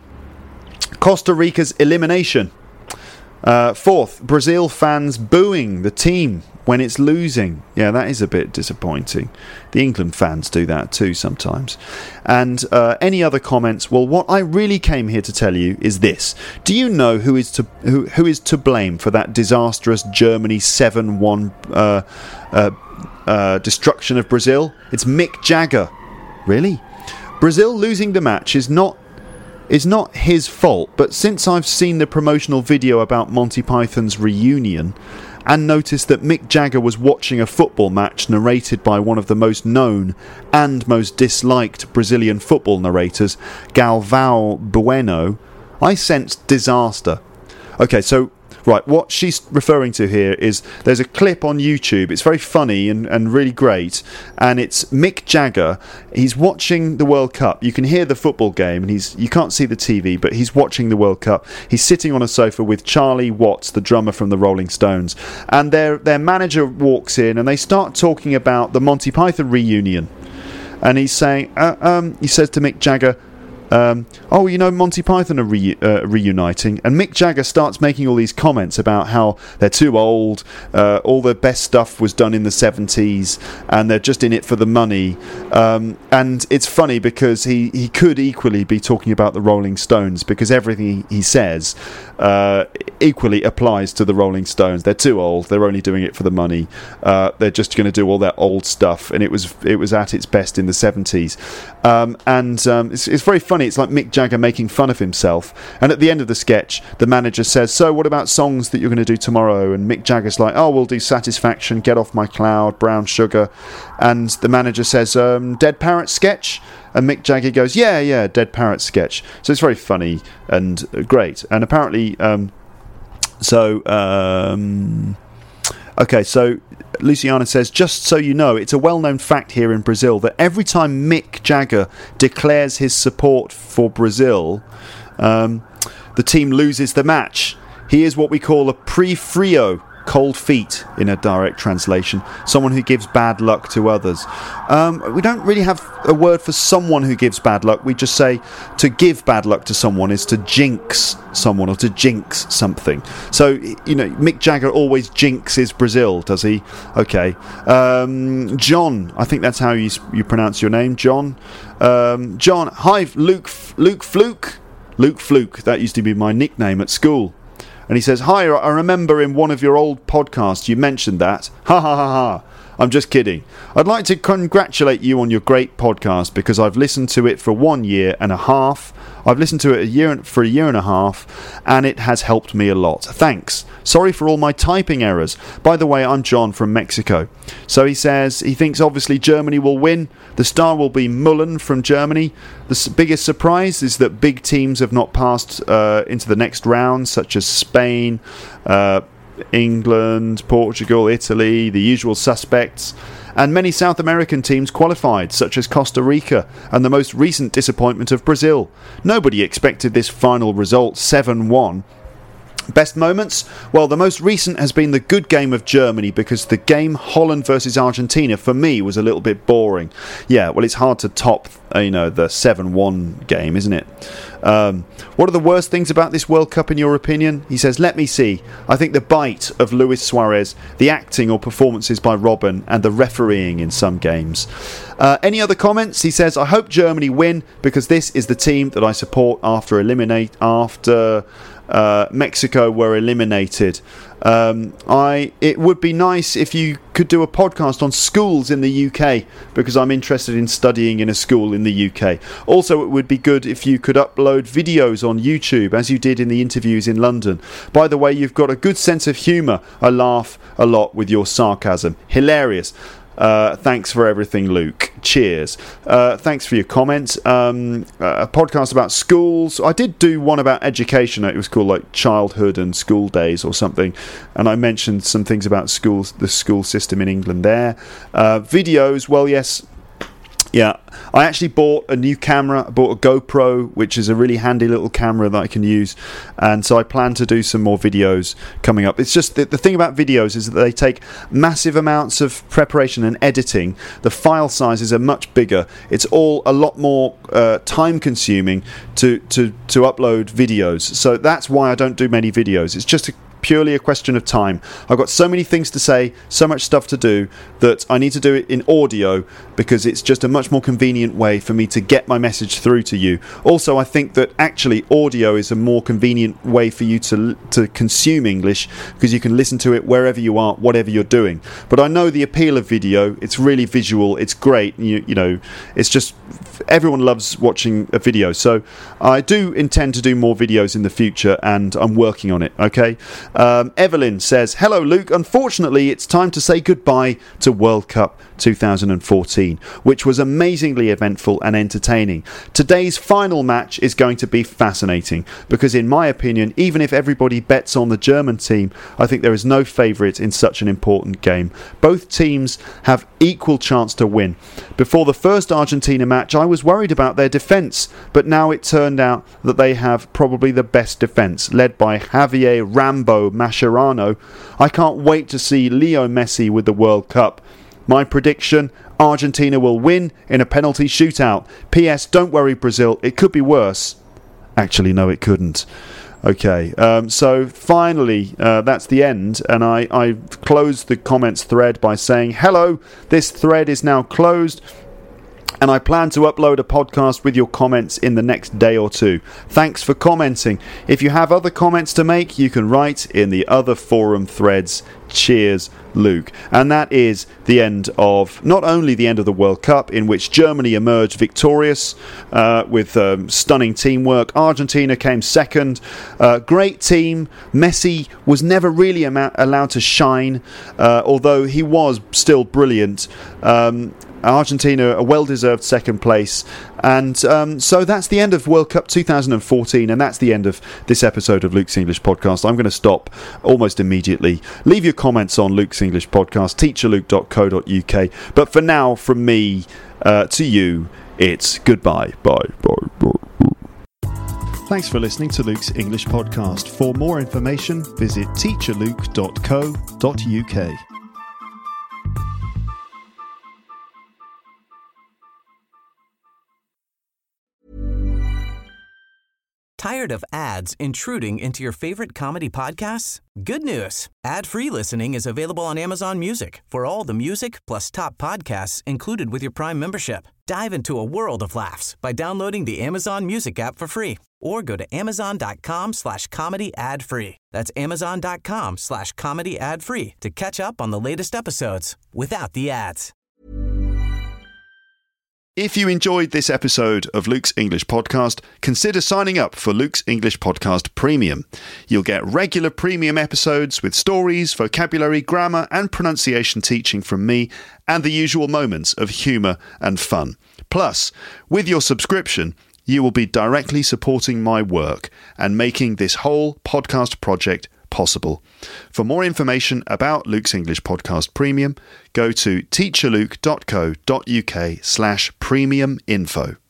Costa Rica's elimination. Uh, fourth, Brazil fans booing the team when it's losing. Yeah, that is a bit disappointing. The England fans do that too sometimes. And uh, any other comments? Well, what I really came here to tell you is this. Do you know who is to who, who is to blame for that disastrous Germany seven one uh, uh, uh, destruction of Brazil? It's Mick Jagger. Really? Brazil losing the match is not It's not his fault, but since I've seen the promotional video about Monty Python's reunion and noticed that Mick Jagger was watching a football match narrated by one of the most known and most disliked Brazilian football narrators, Galvão Bueno, I sensed disaster. Okay, so right, what she's referring to here is there's a clip on YouTube. It's very funny and, and really great. And it's Mick Jagger. He's watching the World Cup. You can hear the football game and he's you can't see the T V, but he's watching the World Cup. He's sitting on a sofa with Charlie Watts, the drummer from the Rolling Stones. And their their manager walks in and they start talking about the Monty Python reunion. And he's saying, uh, um, he says to Mick Jagger, Um, oh, you know, Monty Python are re- uh, reuniting, and Mick Jagger starts making all these comments about how they're too old, uh, all the best stuff was done in the seventies, and they're just in it for the money. Um, and it's funny because he, he could equally be talking about the Rolling Stones, because everything he says uh, equally applies to the Rolling Stones. They're too old, they're only doing it for the money, uh, they're just going to do all that old stuff, and it was it was at its best in the seventies. Um, and um, it's, it's very funny. It's like Mick Jagger making fun of himself. And at the end of the sketch, the manager says, so what about songs that you're going to do tomorrow? And Mick Jagger's like, oh, we'll do Satisfaction, Get Off My Cloud, Brown Sugar. And the manager says, um, Dead Parrot sketch? And Mick Jagger goes, yeah, yeah, Dead Parrot sketch. So it's very funny and great. And apparently, um, so, um, okay, so Luciana says, just so you know, it's a well-known fact here in Brazil that every time Mick Jagger declares his support for Brazil, um, the team loses the match. He is what we call a pre-frio, cold feet in a direct translation, someone who gives bad luck to others. Um, we don't really have a word for someone who gives bad luck. We just say to give bad luck to someone is to jinx someone or to jinx something. So, you know, Mick Jagger always jinxes Brazil, does he? Okay. Um, John, I think that's how you you pronounce your name, John. Um, John, hi, Luke, Luke Fluke. Luke Fluke, that used to be my nickname at school. And he says, hi, I remember in one of your old podcasts you mentioned that. Ha ha ha ha. I'm just kidding. I'd like to congratulate you on your great podcast because I've listened to it for one year and a half. I've listened to it a year for a year and a half, and it has helped me a lot. Thanks. Sorry for all my typing errors. By the way, I'm John from Mexico. So he says he thinks obviously Germany will win. The star will be Mullen from Germany. The biggest surprise is that big teams have not passed uh, into the next round, such as Spain, uh, England, Portugal, Italy, the usual suspects, and many South American teams qualified, such as Costa Rica, and the most recent disappointment of Brazil. Nobody expected this final result, seven one. Best moments? Well, the most recent has been the good game of Germany, because the game Holland versus Argentina for me was a little bit boring. Yeah, well, it's hard to top, uh, you know, the seven one game, isn't it? Um, what are the worst things about this World Cup in your opinion? He says, let me see. I think the bite of Luis Suarez, the acting or performances by Robben, and the refereeing in some games. Uh, any other comments? He says, I hope Germany win because this is the team that I support after eliminate after uh, Mexico were eliminated. Um, I it would be nice if you could do a podcast on schools in the U K because I'm interested in studying in a school in the U K. Also, it would be good if you could upload videos on YouTube as you did in the interviews in London. By the way, you've got a good sense of humour. I laugh a lot with your sarcasm. Hilarious. Uh, thanks for everything, Luke. Cheers. Uh, thanks for your comments. Um, a podcast about schools. I did do one about education. It was called like Childhood and School Days or something, and I mentioned some things about schools, the school system in England there. Uh, videos. Well, yes. Yeah, I actually bought a new camera. I bought a GoPro, which is a really handy little camera that I can use. And so I plan to do some more videos coming up. It's just that the thing about videos is that they take massive amounts of preparation and editing. The file sizes are much bigger. It's all a lot more uh, time consuming to, to, to upload videos. So that's why I don't do many videos. It's just a purely a question of time. I've got so many things to say, so much stuff to do, that I need to do it in audio because it's just a much more convenient way for me to get my message through to you. Also, I think that actually audio is a more convenient way for you to to consume English because you can listen to it wherever you are, whatever you're doing. But I know the appeal of video. It's really visual. It's great. You, you know, it's just everyone loves watching a video. So I do intend to do more videos in the future, and I'm working on it. Okay. Um, Evelyn says, hello Luke, unfortunately it's time to say goodbye to World Cup two thousand fourteen, which was amazingly eventful and entertaining. Today's final match is going to be fascinating because in my opinion, even if everybody bets on the German team, I think there is no favourite in such an important game. Both teams have equal chance to win. Before the first Argentina match I was worried about their defence, but now it turned out that they have probably the best defence, led by Javier Rambo Mascherano. I can't wait to see Leo Messi with the World Cup. My prediction, Argentina will win in a penalty shootout. P S Don't worry Brazil, it could be worse. Actually, no, it couldn't. Okay, um, so finally, uh, that's the end, and I, I closed the comments thread by saying, hello, this thread is now closed, and I plan to upload a podcast with your comments in the next day or two. Thanks for commenting. If you have other comments to make, you can write in the other forum threads. Cheers, Luke. And that is the end of, not only the end of the World Cup, in which Germany emerged victorious uh, with um, stunning teamwork. Argentina came second. Uh, great team. Messi was never really am- allowed to shine, uh, although he was still brilliant. Um, Argentina, a well-deserved second place. And um, so that's the end of World Cup two thousand fourteen, and that's the end of this episode of Luke's English Podcast. I'm going to stop almost immediately. Leave your comments on Luke's English Podcast, teacher luke dot co dot uk. But for now, from me uh, to you, it's goodbye. Bye. Bye. Bye. Thanks for listening to Luke's English Podcast. For more information, visit teacher luke dot co dot uk. Tired of ads intruding into your favorite comedy podcasts? Good news. Ad-free listening is available on Amazon Music for all the music plus top podcasts included with your Prime membership. Dive into a world of laughs by downloading the Amazon Music app for free or go to amazon.com slash comedy ad free. That's amazon.com slash comedy ad free to catch up on the latest episodes without the ads. If you enjoyed this episode of Luke's English Podcast, consider signing up for Luke's English Podcast Premium. You'll get regular premium episodes with stories, vocabulary, grammar and pronunciation teaching from me and the usual moments of humour and fun. Plus, with your subscription, you will be directly supporting my work and making this whole podcast project possible. For more information about Luke's English Podcast Premium, go to teacherluke.co.uk slash premium info.